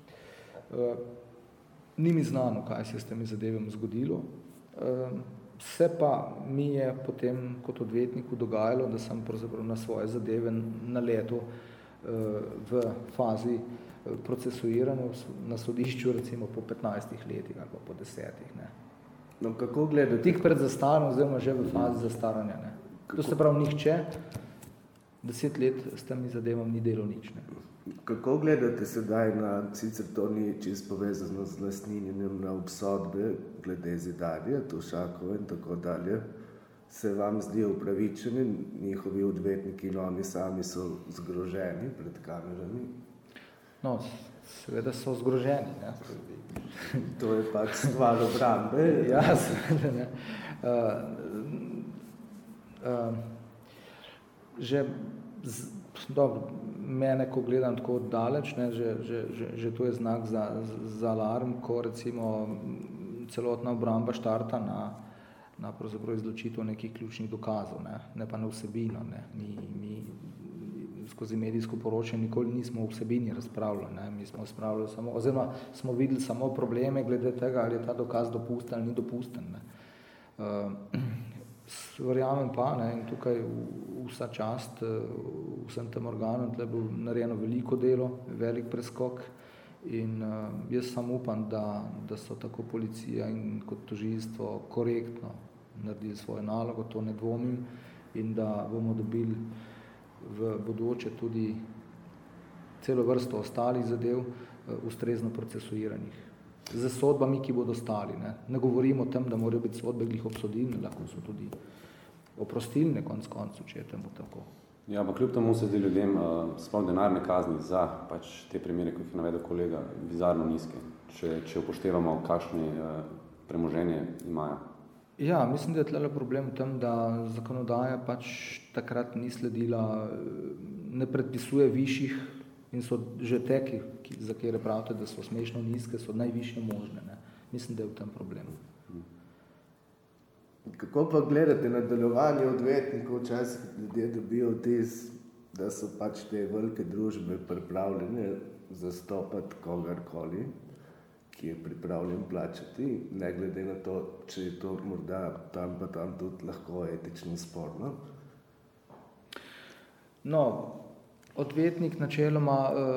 Ni mi znano, kaj se je s temi zadevami zgodilo. Se pa mi je potem kot odvetniku dogajalo, da sem pravzaprav na svoje zadeve naletel v fazi procesuiranja na sodišču recimo po 15 letih ali pa po 10. Ne. No, kako gledate? Tik pred zastaranjem, oziroma že v fazi zastaranja. Ne. To se pravi, nihče 10 let s temi zadevami ni delal nič. Ne. Kako gledate sedaj na, sicer to ni čisto povezano z lastninjenjem, na obsodbe glede Zidarja, Tovšakova in tako dalje? Se vam zdi upravičeni, njihovi odvetniki in oni sami so zgroženi pred kamerami? No, seveda so zgroženi. Ne. To je pač stvar obrambe. Ja, seveda ne. Dobro, mene, ko gledam tako daleč, ne, že to je znak za alarm, ko recimo celotna obramba štarta na pravzaprav izločitev nekih ključnih dokazov, ne pa na vsebino. Ne. Mi skozi medijsko poročanje nikoli nismo o vsebini razpravljali. Ne. Mi smo razpravljali samo, oziroma smo videli samo probleme glede tega, ali je ta dokaz dopusten ali ni dopusten. Ne. Verjamem pa, ne, in tukaj vsa čast vsem tem organom, tle je bilo narejeno veliko delo, velik preskok in jaz samo upam, da so tako policija in kot tožilstvo korektno naredili svojo nalogo, to ne dvomim, in da bomo dobili v bodoče tudi celo vrsto ostalih zadev ustrezno procesuiranih. Z sodbami, ki bodo stali. Ne govorimo o tem, da morajo biti sodbe glih obsodilne, lahko so tudi oprostilne konc koncu, če je temu tako. Ja, pa kljub temu se zdi ljudem sploh denarne kazni za pač te primere, kot jih je navedel kolega, bizarno nizke, če upoštevamo, kakšne premoženje imajo. Ja, mislim, da je tle problem v tem, da zakonodaja pač takrat ni sledila, ne predpisuje višjih in so že te, za kere pravite, da so smešno nizke, so najvišje možne. Ne. Mislim, da je v tem problem. Kako pa gledate na delovanje odvetnikov? Včasih ljudje dobijo vtis, da so pač te velike družbe pripravljene zastopati kogarkoli, ki je pripravljen plačati, ne glede na to, če je to morda tam pa tam tudi lahko etično sporno? No, odvetnik načeloma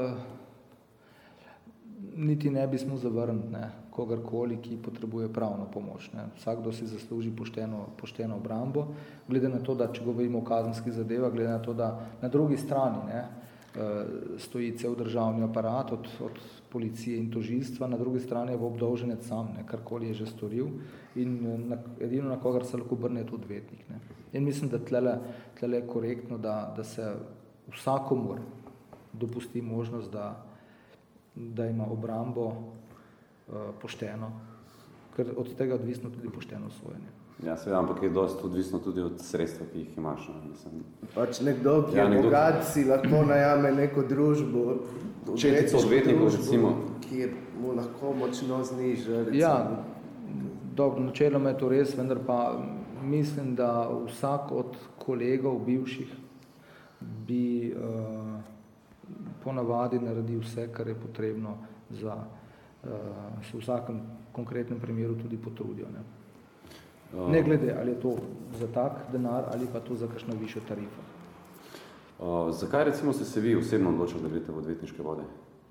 niti ne bi smel zavrniti kogarkoli, ki potrebuje pravno pomoč. Ne. Vsakdo si zasluži pošteno obrambo, glede na to, da če govorimo o kazenskih zadevah, glede na to, da na drugi strani stoji cel državni aparat od policije in tožilstva, na drugi strani je obdolženec sam, karkoli je že storil in edino na kogar se lahko obrne tudi odvetnik. Ne. In mislim, da tlele je korektno, da se vsakomur dopusti možnost, da ima obrambo pošteno, ker od tega odvisno tudi pošteno sojenje. Ja, seveda, ampak je dosti odvisno tudi od sredstva, ki jih imaš. Pač nekdo, ki je bogat, si lahko najame neko družbo, odvetnikov, recimo, ki mu lahko močno zniža. Ja, dobro, načeloma je to res, vendar pa mislim, da vsak od kolegov bivših bi ponavadi naredil vse, kar je potrebno za se v vsakem konkretnem primeru tudi potrudijo. Ne glede, ali je to za tak denar ali pa to za kakšno višjo tarifo. Zakaj recimo ste se vi osebno odločili, da greste v odvetniške vode?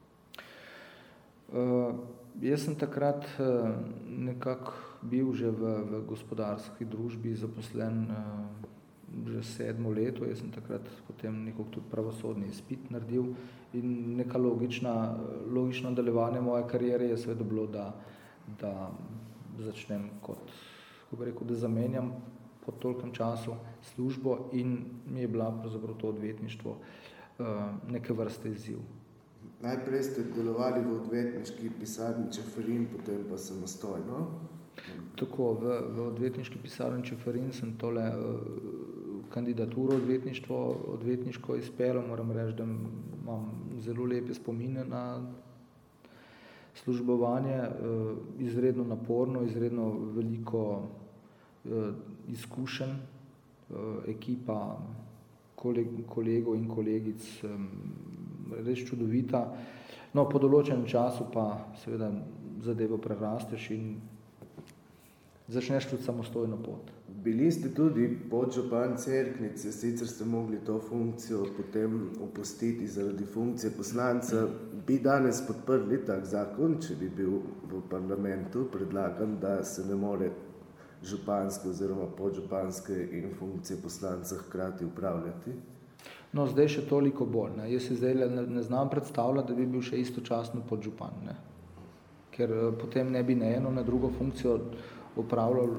Jaz sem takrat nekako bil že v gospodarski družbi zaposlen že 7. leto, jaz sem takrat potem nekako tudi pravosodni izpit naredil in neka logično nadaljevanje moje kariere je seveda bilo, da začnem da zamenjam po tolikem času službo in mi je bila pravzaprav to odvetništvo neke vrste izziv. Najprej ste delovali v odvetniški pisarni Čeferin, potem pa samostojno. Tako, v odvetniški pisarni Čeferin sem tole kandidaturo odvetniško izpeljal. Moram reči, da imam zelo lepe spomine na službovanje, izredno naporno, izredno veliko izkušenj, ekipa kolegov in kolegic res čudovita. No, po določenem času pa seveda zadevo prerasteš in začneš tudi samostojno pot. Bili ste tudi podžupan Cerknice, sicer ste mogli to funkcijo potem opustiti zaradi funkcije poslanca. Bi danes podprli tak zakon, če bi bil v parlamentu predlagan, da se ne more županske oziroma podžupanske in funkcije poslanca hkrati upravljati? No, zdaj še toliko bolj. Ne. Jaz se zdaj ne znam predstavljati, da bi bil še istočasno podžupan, ne. Ker potem ne bi na eno, na drugo funkcijo upravljal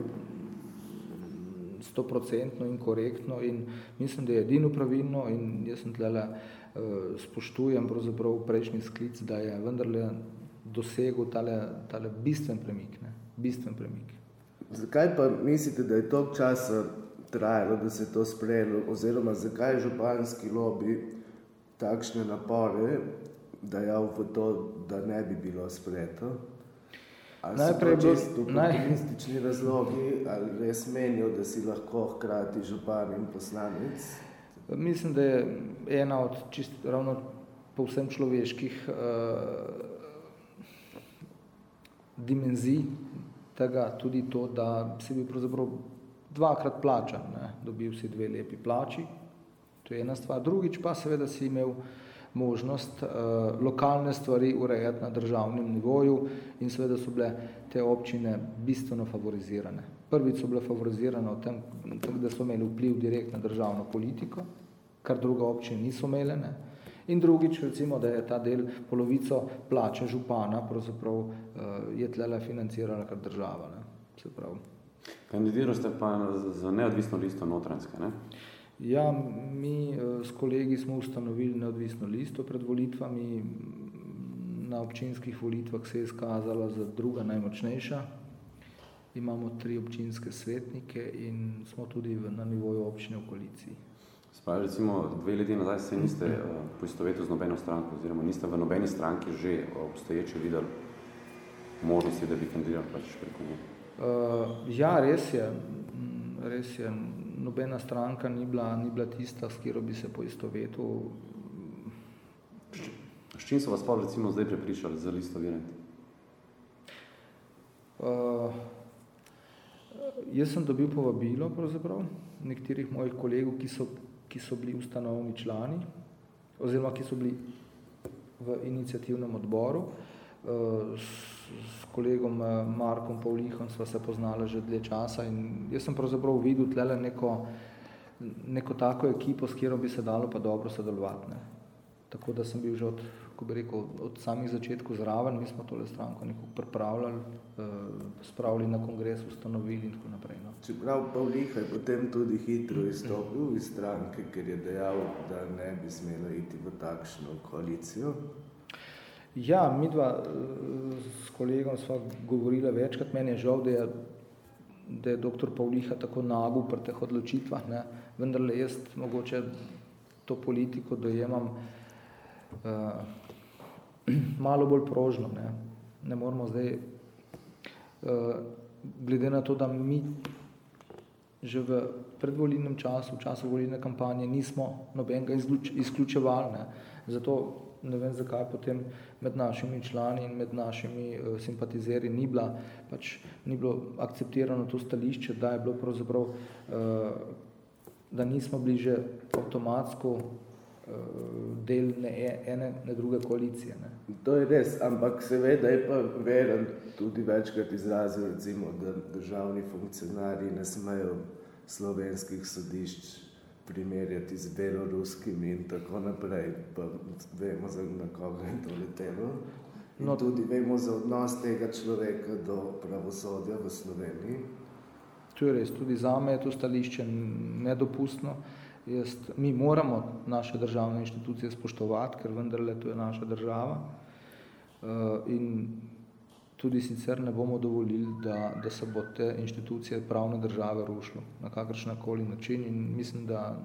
100% in korektno in mislim, da je edino pravilno in jaz sem tlele spoštujem pravzaprav prejšnji sklic, da je vendarle dosegel tale bistven premik, ne. Bistven premik. Zakaj pa mislite, da je toliko časa trajalo, da se je to sprejelo, oziroma zakaj je županski lobi takšne napore dajal v to, da ne bi bilo sprejeto? Ali so to čisto populistični razlogi, ali res menijo, da si lahko hkrati župan in poslanec? Mislim, da je ena od ravno povsem človeških dimenzij tega tudi to, da si bil pravzaprav dvakrat plačan, ne? Dobil si 2 lepi plači, to je ena stvar. Drugič pa seveda si imel možnost lokalne stvari urejati na državnem nivoju in seveda so bile te občine bistveno favorizirane. Prvič so bile favorizirane v tem, da so imeli vpliv direkt na državno politiko, kar druga občine niso imele, ne? In drugič, recimo, da je ta del polovico plače župana pravzaprav je tlele financirala kar država, ne? Se pravi. Kandidiral ste pa za neodvisno listo Notranjske, ne? Ja, mi s kolegi smo ustanovili neodvisno listo pred volitvami. Na občinskih volitvah se je izkazala za druga najmočnejša. Imamo 3 občinske svetnike in smo tudi na nivoju občine v koaliciji. Spravi, recimo 2 leti nazaj se niste poistovetili z nobeno stranko, oziroma niste v nobeni stranki že obstoječe videli možnosti, da bi kandidirali pač preko nje. Ja, res je. Nobena stranka ni bila tista, s katero bi se poistovetil. S čim so vas pa recimo zdaj prepričali za listo Virant? Jaz sem dobil povabilo pravzaprav nekaterih mojih kolegov, ki so bili ustanovni člani, oziroma ki so bili v iniciativnem odboru. S kolegom Markom Pavlihom sva se poznala že dlje časa in jaz sem pravzaprav videl tlele neko tako ekipo, s katero bi se dalo pa dobro sodelovati, ne. Tako da sem bil že od samih začetkov zraven, mi smo tole stranko nekako pripravljali, spravili na kongres, ustanovili in tako naprej. No. Čeprav Pavliha je potem tudi hitro izstopil iz stranke, ker je dejal, da ne bi smela iti v takšno koalicijo. Ja, midva s kolegom sva govorila večkrat, meni je žal, da je dr. Pavliha tako nagel pri teh odločitvah, ne. Vendarle jaz mogoče to politiko dojemam malo bolj prožno, ne. Ne moramo zdaj, glede na to, da mi že v predvolilnem času, v času volilne kampanje nismo nobenega izključevali, ne. Zato ne vem, zakaj potem med našimi člani in med našimi simpatizerji ni bilo akceptirano to stališče, da je bilo pravzaprav, da nismo bili že avtomatsko del ene ne druge koalicije. Ne. To je res, ampak seveda je pa Virant tudi večkrat izrazil, recimo, da državni funkcionarji ne smejo slovenskih sodišč primerjati z beloruskimi in tako naprej, pa vemo, na koga je to letelo. In tudi vemo za odnos tega človeka do pravosodja v Sloveniji. To je res, tudi zame je to stališče nedopustno. Mi moramo naše državne inštitucije spoštovati, ker vendarle to je naša država. In tudi sicer ne bomo dovolili, da se bo te inštitucije pravne države rušilo na kakršnakoli način in mislim, da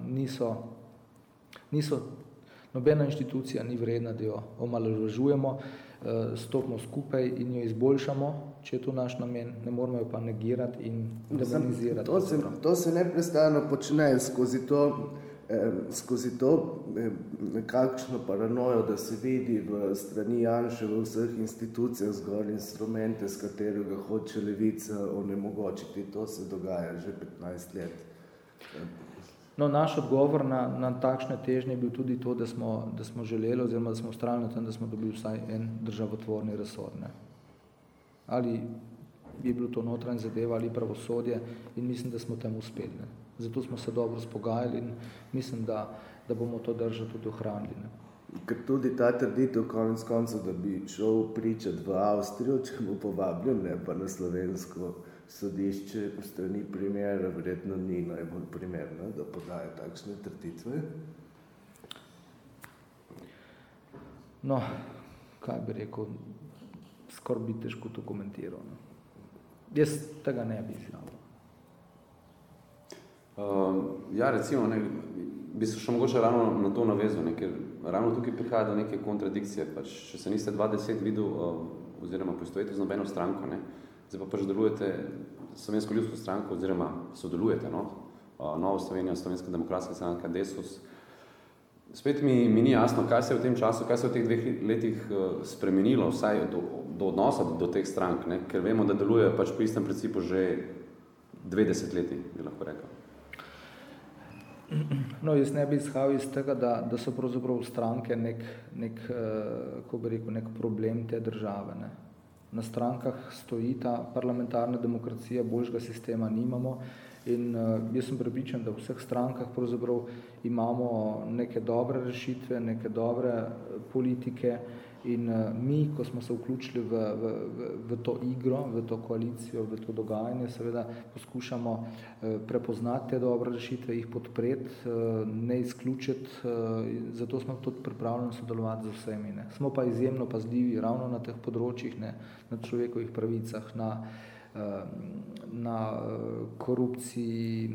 nobena inštitucija ni vredna, da jo omalovažujemo, stopimo skupaj in jo izboljšamo, če je to naš namen, ne moramo jo pa negirati in demonizirati. To se neprestano počne skozi to nekakšno paranojo, da se vidi v strani Janše v vseh institucijah zgolj instrumente, s katerega hoče levica onemogočiti. To se dogaja že 15 let. No, naš odgovor na takšne težnje je bil tudi to, da smo želeli oziroma da smo ustrajali na tem, da smo dobili vsaj en državotvorni resor. Ne? Ali je bilo to notranje zadeva ali pravosodje in mislim, da smo tam uspeli. Ne? Zato smo se dobro spogajali in mislim, da bomo to držo tudi ohranili. Ne? Ker tudi ta trditev konec koncev, da bi šel pričati v Avstrijo, če mu povabljen, ne pa na slovensko sodišče v strani primera, verjetno ni najbolj primerno, da podaje takšne trditve. No, kaj bi rekel, skoraj bi težko to komentiral. Ne? Jaz tega ne bi izjavil. Ja, recimo, bi se še mogoče ravno na to navezal, ker ravno tukaj prihaja do neke kontradikcije. Pač, če se niste 2010 videl oziroma poistovitev z nobeno stranko, zdaj pa pač delujete Slovensko ljudsko stranko oziroma sodelujete, Novo Slovenijo, Slovenska demokratska stranka, Desus. Spet mi ni jasno, kaj se je v tem času, kaj se je v teh 2 letih spremenilo, vsaj do odnosa do teh strank, ker vemo, da deluje pač po istem principu že 20 leti, bi lahko rekel. No, jaz ne bi izhajal iz tega, da so pravzaprav stranke nek problem te države. Ne. Na strankah stoji ta parlamentarna demokracija, boljšega sistema nimamo in jaz sem prepričan, da v vseh strankah pravzaprav imamo neke dobre rešitve, neke dobre politike in mi, ko smo se vključili v to igro, v to koalicijo, v to dogajanje, seveda poskušamo prepoznati te dobre rešitve, jih podpreti, ne izključiti, zato smo tudi pripravljeni sodelovati z vsemi. Ne. Smo pa izjemno pazljivi ravno na teh področjih, ne, na človekovih pravicah, na korupciji,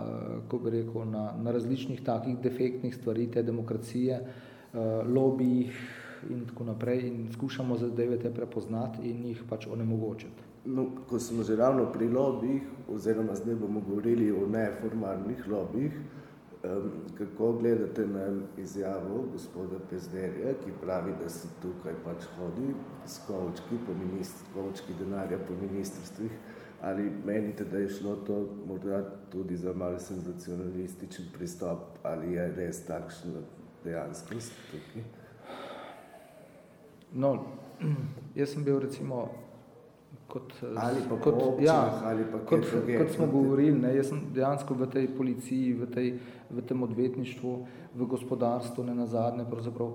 na različnih takih defektnih stvari te demokracije, lobijih in tako naprej in skušamo zadeve te prepoznati in jih pač onemogočiti. No, ko smo že ravno pri lobijih, oziroma zdaj bomo govorili o neformalnih lobijih, kako gledate na izjavo gospoda Pezderja, ki pravi, da se tukaj pač hodi s kovčki denarja po ministrstvih, ali menite, da je šlo to morda tudi za malo senzacionalističen pristop, ali je res takšna dejanskost tukaj? No, jaz sem bil recimo kot smo govorili, ne, jaz sem dejansko v tej policiji, v tem odvetništvu, v gospodarstvu, ne nazadnje, pravzaprav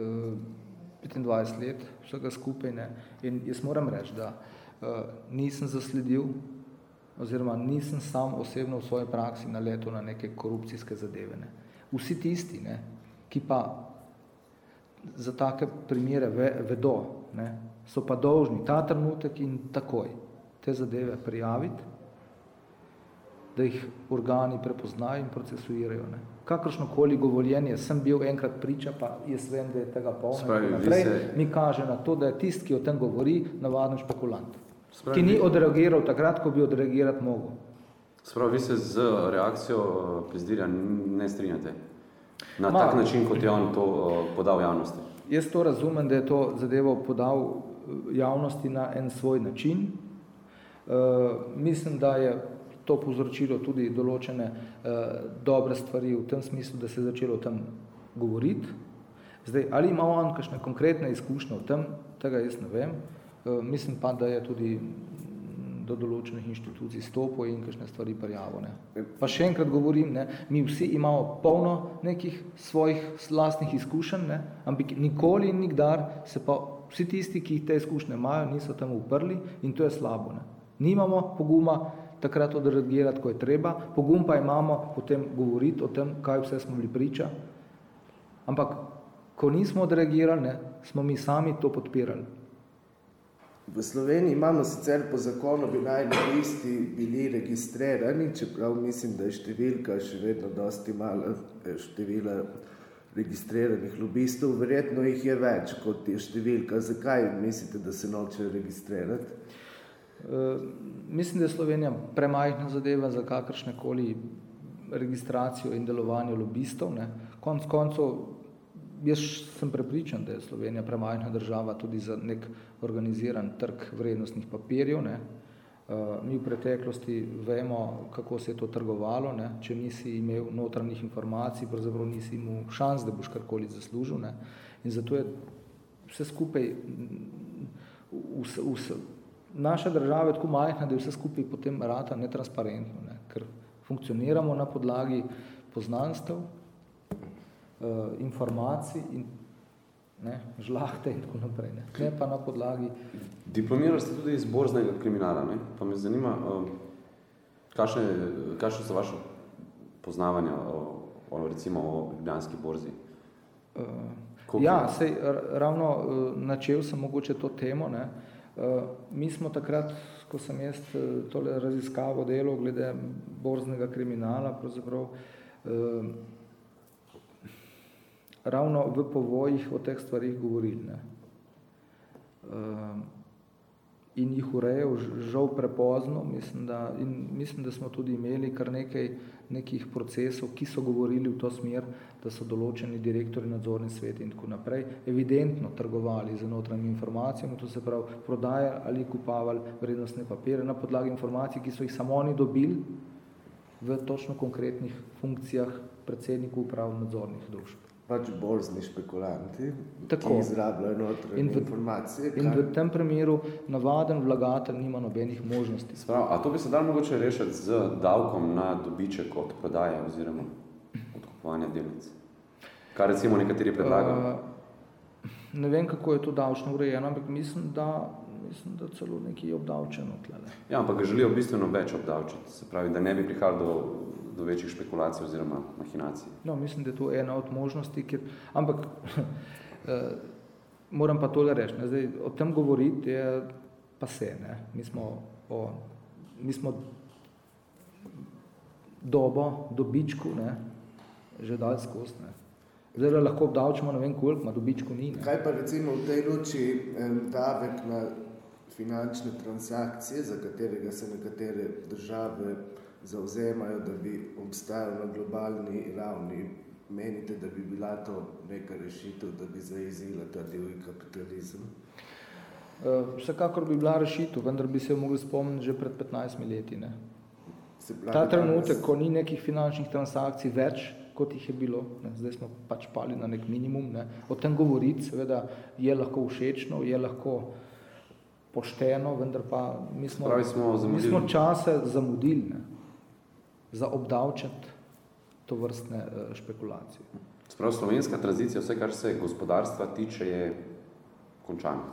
25 let vsega skupaj, ne, in jaz moram reči, da nisem zasledil oziroma nisem sam osebno v svoji praksi naletel na neke korupcijske zadeve. Ne. Vsi tisti, ne, ki pa za take primere vedo, ne, so pa dolžni ta trenutek in takoj te zadeve prijaviti, da jih organi prepoznajo in procesuirajo. Ne. Kakršnokoli govorjenje, sem bil enkrat priča, pa jaz vem, da je tega polno. Mi kaže na to, da je tisti, ki o tem govori, navaden špekulant, ki ni odreagiral takrat, ko bi odreagirati mogel. Spravi, vi se z reakcijo Pezdirja ne strinjate? Na tak način, kot je on to podal javnosti? Jaz to razumem, da je to zadevo podal javnosti na en svoj način. Mislim, da je to povzročilo tudi določene dobre stvari v tem smislu, da se je začelo o tem govoriti. Zdaj, ali ima on kakšne konkretne izkušnje o tem, tega jaz ne vem. Mislim pa, da je tudi do določenih inštitucij stopil in kakšne stvari prijavil. Pa še enkrat govorim, mi vsi imamo polno nekih svojih lastnih izkušenj, ampak nikoli in nikdar se pa vsi tisti, ki te izkušnje imajo, niso tam uprli in to je slabo. Nimamo poguma takrat odreagirati, ko je treba, pogum pa imamo potem govoriti o tem, kaj vse smo bili priča, ampak ko nismo odreagirali, smo mi sami to podpirali. V Sloveniji imamo sicer po zakonu bi naj lobisti bili registrirani, čeprav mislim, da je številka še vedno dosti mala števila registriranih lobistov, verjetno jih je več kot je številka. Zakaj mislite, da se nočejo registrirati? Mislim, da je Slovenija premajhna zadeva za kakršnekoli registracijo in delovanje lobistov. Konec koncev, jaz sem prepričan, da je Slovenija premajhna država tudi za nek organiziran trg vrednostnih papirjev. Mi v preteklosti vemo, kako se je to trgovalo. Če nisi imel notranjih informacij, pravzaprav nisi imel šans, da boš karkoli zaslužil. In zato je vse skupaj, naša država je tako majhna, da je vse skupaj potem rata netransparentno, ker funkcioniramo na podlagi poznanstev, informacij in žlahte in tako naprej. Ne pa na podlagi... Diplomirali ste tudi iz borznega kriminala, pa me zanima, kakšne so vaše poznavanja recimo o Ljubljanski borzi? Sej ravno načel sem mogoče to temo. Mi smo takrat, ko sem jaz tole raziskavo delal glede borznega kriminala, pravzaprav ravno v povojih o teh stvarih govorili. In jih urejal žal prepozno, mislim, da smo tudi imeli kar nekih procesov, ki so govorili v to smer, da so določeni direktori, nadzorni sveti in tako naprej evidentno trgovali z notranjimi informacijami, to se pravi prodajali ali kupavali vrednostne papire na podlagi informacij, ki so jih samo oni dobili v točno konkretnih funkcijah predsednikov uprav nadzornih družb. Pač borzni špekulanti, ki izrabljajo notranje informacije. In v tem primeru navaden vlagatelj nima nobenih možnosti. A to bi se dal mogoče rešiti z davkom na dobiček od prodaje oziroma od kupovanja delnic? Kar recimo nekateri predlagajo? Ne vem, kako je to davčno urejeno, ampak mislim, da celo nekaj je obdavčeno tlele. Ja, ampak ga želijo bistveno več obdavčiti, se pravi, da ne bi prihajalo do večjih špekulacij oziroma mahinacij. No, mislim, da je to ena od možnosti, ampak moram pa tole reči. Zdaj, o tem govoriti je pa se. Mi smo dobo, dobičku, že dali skozi. Zdaj lahko obdavčimo, ne vem koliko, ma dobičku ni. Kaj pa recimo v tej luči davek na finančne transakcije, za katerega se nekatere države zavzemajo, da bi obstajal na globalni ravni? Menite, da bi bila to neka rešitev, da bi zajezila ta divji kapitalizem? Vsekakor bi bila rešitev, vendar bi se jo mogli spomniti že pred 15 leti. Ta trenutek, ko ni nekih finančnih transakcij več, kot jih je bilo, zdaj smo pač pali na nek minimum. O tem govoriti seveda je lahko všečno, je lahko pošteno, vendar pa mi smo čase zamudili za obdavčati to vrstne špekulacije. Sprav slovenska tranzicija, vse kar se gospodarstva tiče, je končana.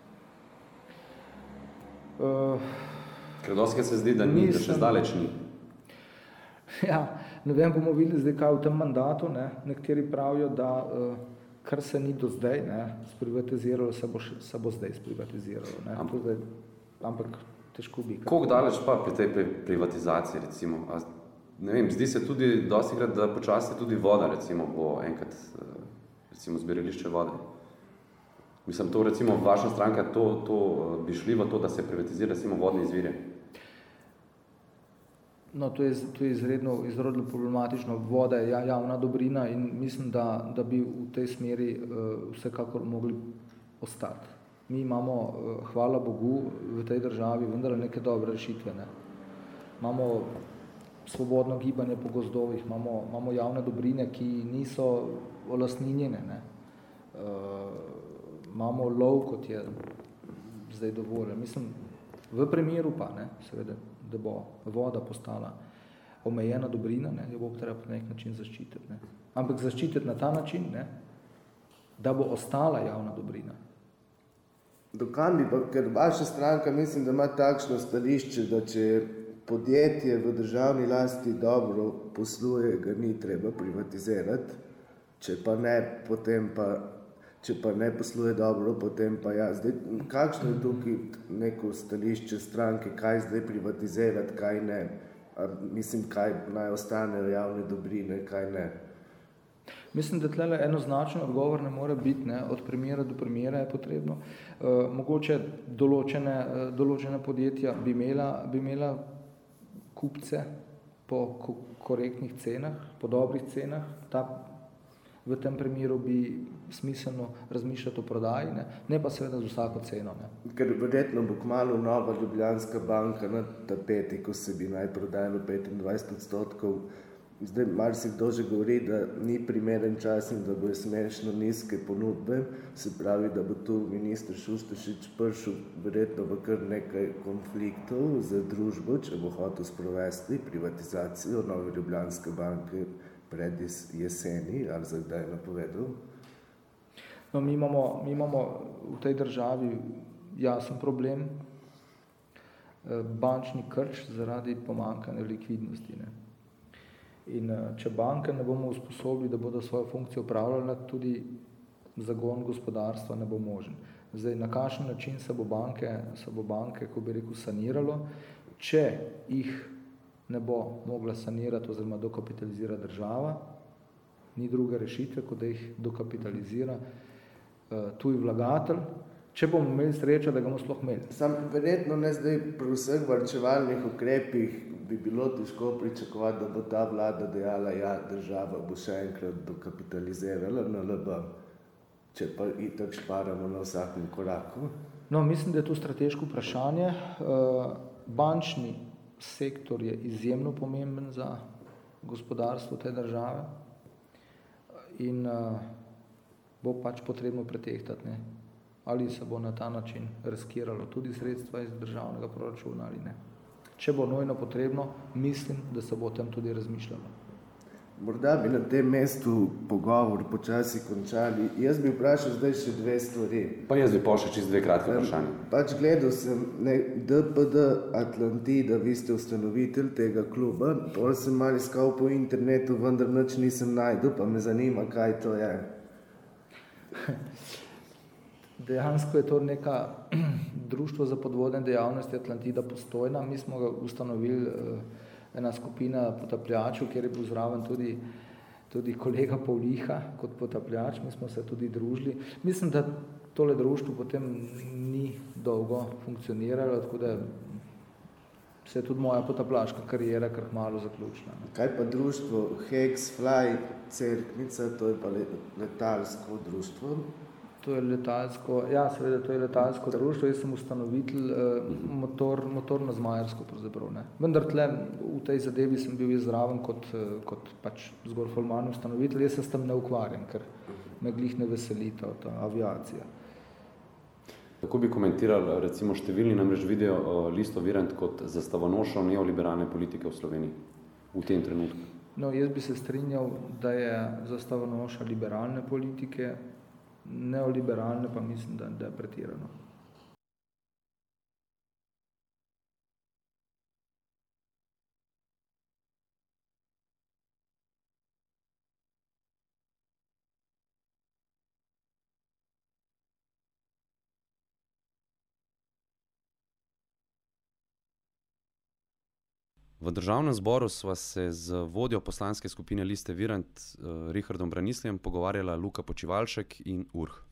Ker dosti se zdi, da ni, da še zdaleč ni. Ja, ne vem, bomo videli zdaj kaj v tem mandatu. Nekateri pravijo, da kar se ni do zdaj sprivatiziralo, se bo zdaj sprivatiziralo. Ampak težko bi. Koliko daleč pa pri tej privatizaciji, recimo? Ne vem, zdi se tudi dostikrat, da počasi tudi voda, recimo, bo enkrat, recimo, zbirališče vode. Mislim, to recimo vaša stranka, to bi šli v to, da se privatizira, recimo, vodne izvire? No, to je izredno problematično. Voda je javna dobrina in mislim, da bi v tej smeri vsekakor mogli ostati. Mi imamo, hvala Bogu, v tej državi vendar neke dobre rešitve. Imamo svobodno gibanje po gozdovih, imamo javne dobrine, ki niso olastninjene. Imamo lov, kot je zdaj dovolj. Mislim, V primeru pa, ne, seveda, da bo voda postala omejena dobrina, ne, jo bo treba na nek način zaščititi. Ne. Ampak zaščititi na ta način, ne, da bo ostala javna dobrina. Dokam bi pa, ker vaša stranka mislim, da ima takšno stališče, da če podjetje v državni lasti dobro posluje, ga ni treba privatizirati, če pa ne posluje dobro, potem pa ja. Zdaj, kakšno je tukaj neko stališče stranke, kaj zdaj privatizirati, kaj ne? Mislim, kaj naj ostanejo javne dobrine, kaj ne? Mislim, da tlele enoznačen odgovor ne more biti, ne, od primera do primera je potrebno. Mogoče določene podjetja bi imela kupce po korektnih cenah, po dobrih cenah. V tem primeru bi smiselno razmišljati o prodaji, ne pa seveda z vsako ceno. Ne. Ker verjetno bo kmalu nova Ljubljanska banka na tapeti, ko se bi naj prodajalo 25%. Zdaj marsikdo že govori, da ni primeren čas in da bojo smešno nizke ponudbe, se pravi, da bo tu minister Šušteršič prišel verjetno v kar nekaj konfliktov z družbo, če bo hotel sprovesti privatizacijo nove Ljubljanske banke pred jeseni, ali za kdaj je napovedal? No, mi imamo v tej državi jasen problem, bančni krč zaradi pomanjkanja likvidnosti. Ne. In če banke ne bomo usposobili, da bodo svojo funkcijo upravljali, tudi zagon gospodarstva ne bo možen. Zdaj, na kakšen način se bo banke, ko bi rekel, saniralo, če jih ne bo mogla sanirati oziroma dokapitalizirati država, ni druge rešitve, kot da jih dokapitalizira tuj vlagatelj, če bomo imeli srečo, da ga bomo sploh imeli. Sam verjetno ne zdaj pri vseh varčevalnih ukrepih bi bilo težko pričakovati, da bo ta vlada dejala, ja, država bo še enkrat dokapitalizirala NLB, če pa itak šparamo na vsakem koraku. No, mislim, da je to strateško vprašanje. Bančni sektor je izjemno pomemben za gospodarstvo te države in bo pač potrebno pretehtati, ne, ali se bo na ta način riskiralo tudi sredstva iz državnega proračuna ali ne. Če bo nujno potrebno, mislim, da se bo o tem tudi razmišljalo. Morda bi na tem mestu pogovor počasi končali. Jaz bi vprašal zdaj še dve stvari. Pa jaz bi pošel čez dve kratke vprašanje. Pač gledal sem DPD Atlantida, vi ste ustanovitelj tega kluba, potem sem malo iskal po internetu, vendar nič nisem najdel, pa me zanima, kaj to je. Dejansko je to neka društvo za podvodne dejavnosti Atlantida Postojna. Mi smo ga ustanovili ena skupina potapljačev, kjer je bil zraven tudi kolega Pavliha kot potapljač. Mi smo se tudi družili. Mislim, da tole društvo potem ni dolgo funkcioniralo, tako da se je tudi moja potapljaška karijera kar malo zaključila. Kaj pa društvo Hexfly Cerknica, to je pa letalsko društvo? To je letalsko, ja, seveda, to je letalsko društvo, jaz sem ustanovitelj motorno-zmajersko pravzaprav, ne. Vendar tle v tej zadevi sem bil zraven kot pač zgolj formalni ustanovitelj, jaz se s tem ne ukvarjam, ker me glih ne veseli ta aviacija. Kako bi komentirali, recimo številni namreč vidijo Listo Virant kot zastavonošo neoliberalne politike v Sloveniji v tem trenutku? No, jaz bi se strinjal, da je zastavonoša liberalne politike, neoliberalne pa mislim, da je pretirano. V državnem zboru sva se z vodjo poslanske skupine Liste Virant Richardom Branisljem pogovarjala Luka Počivalšek in Urh.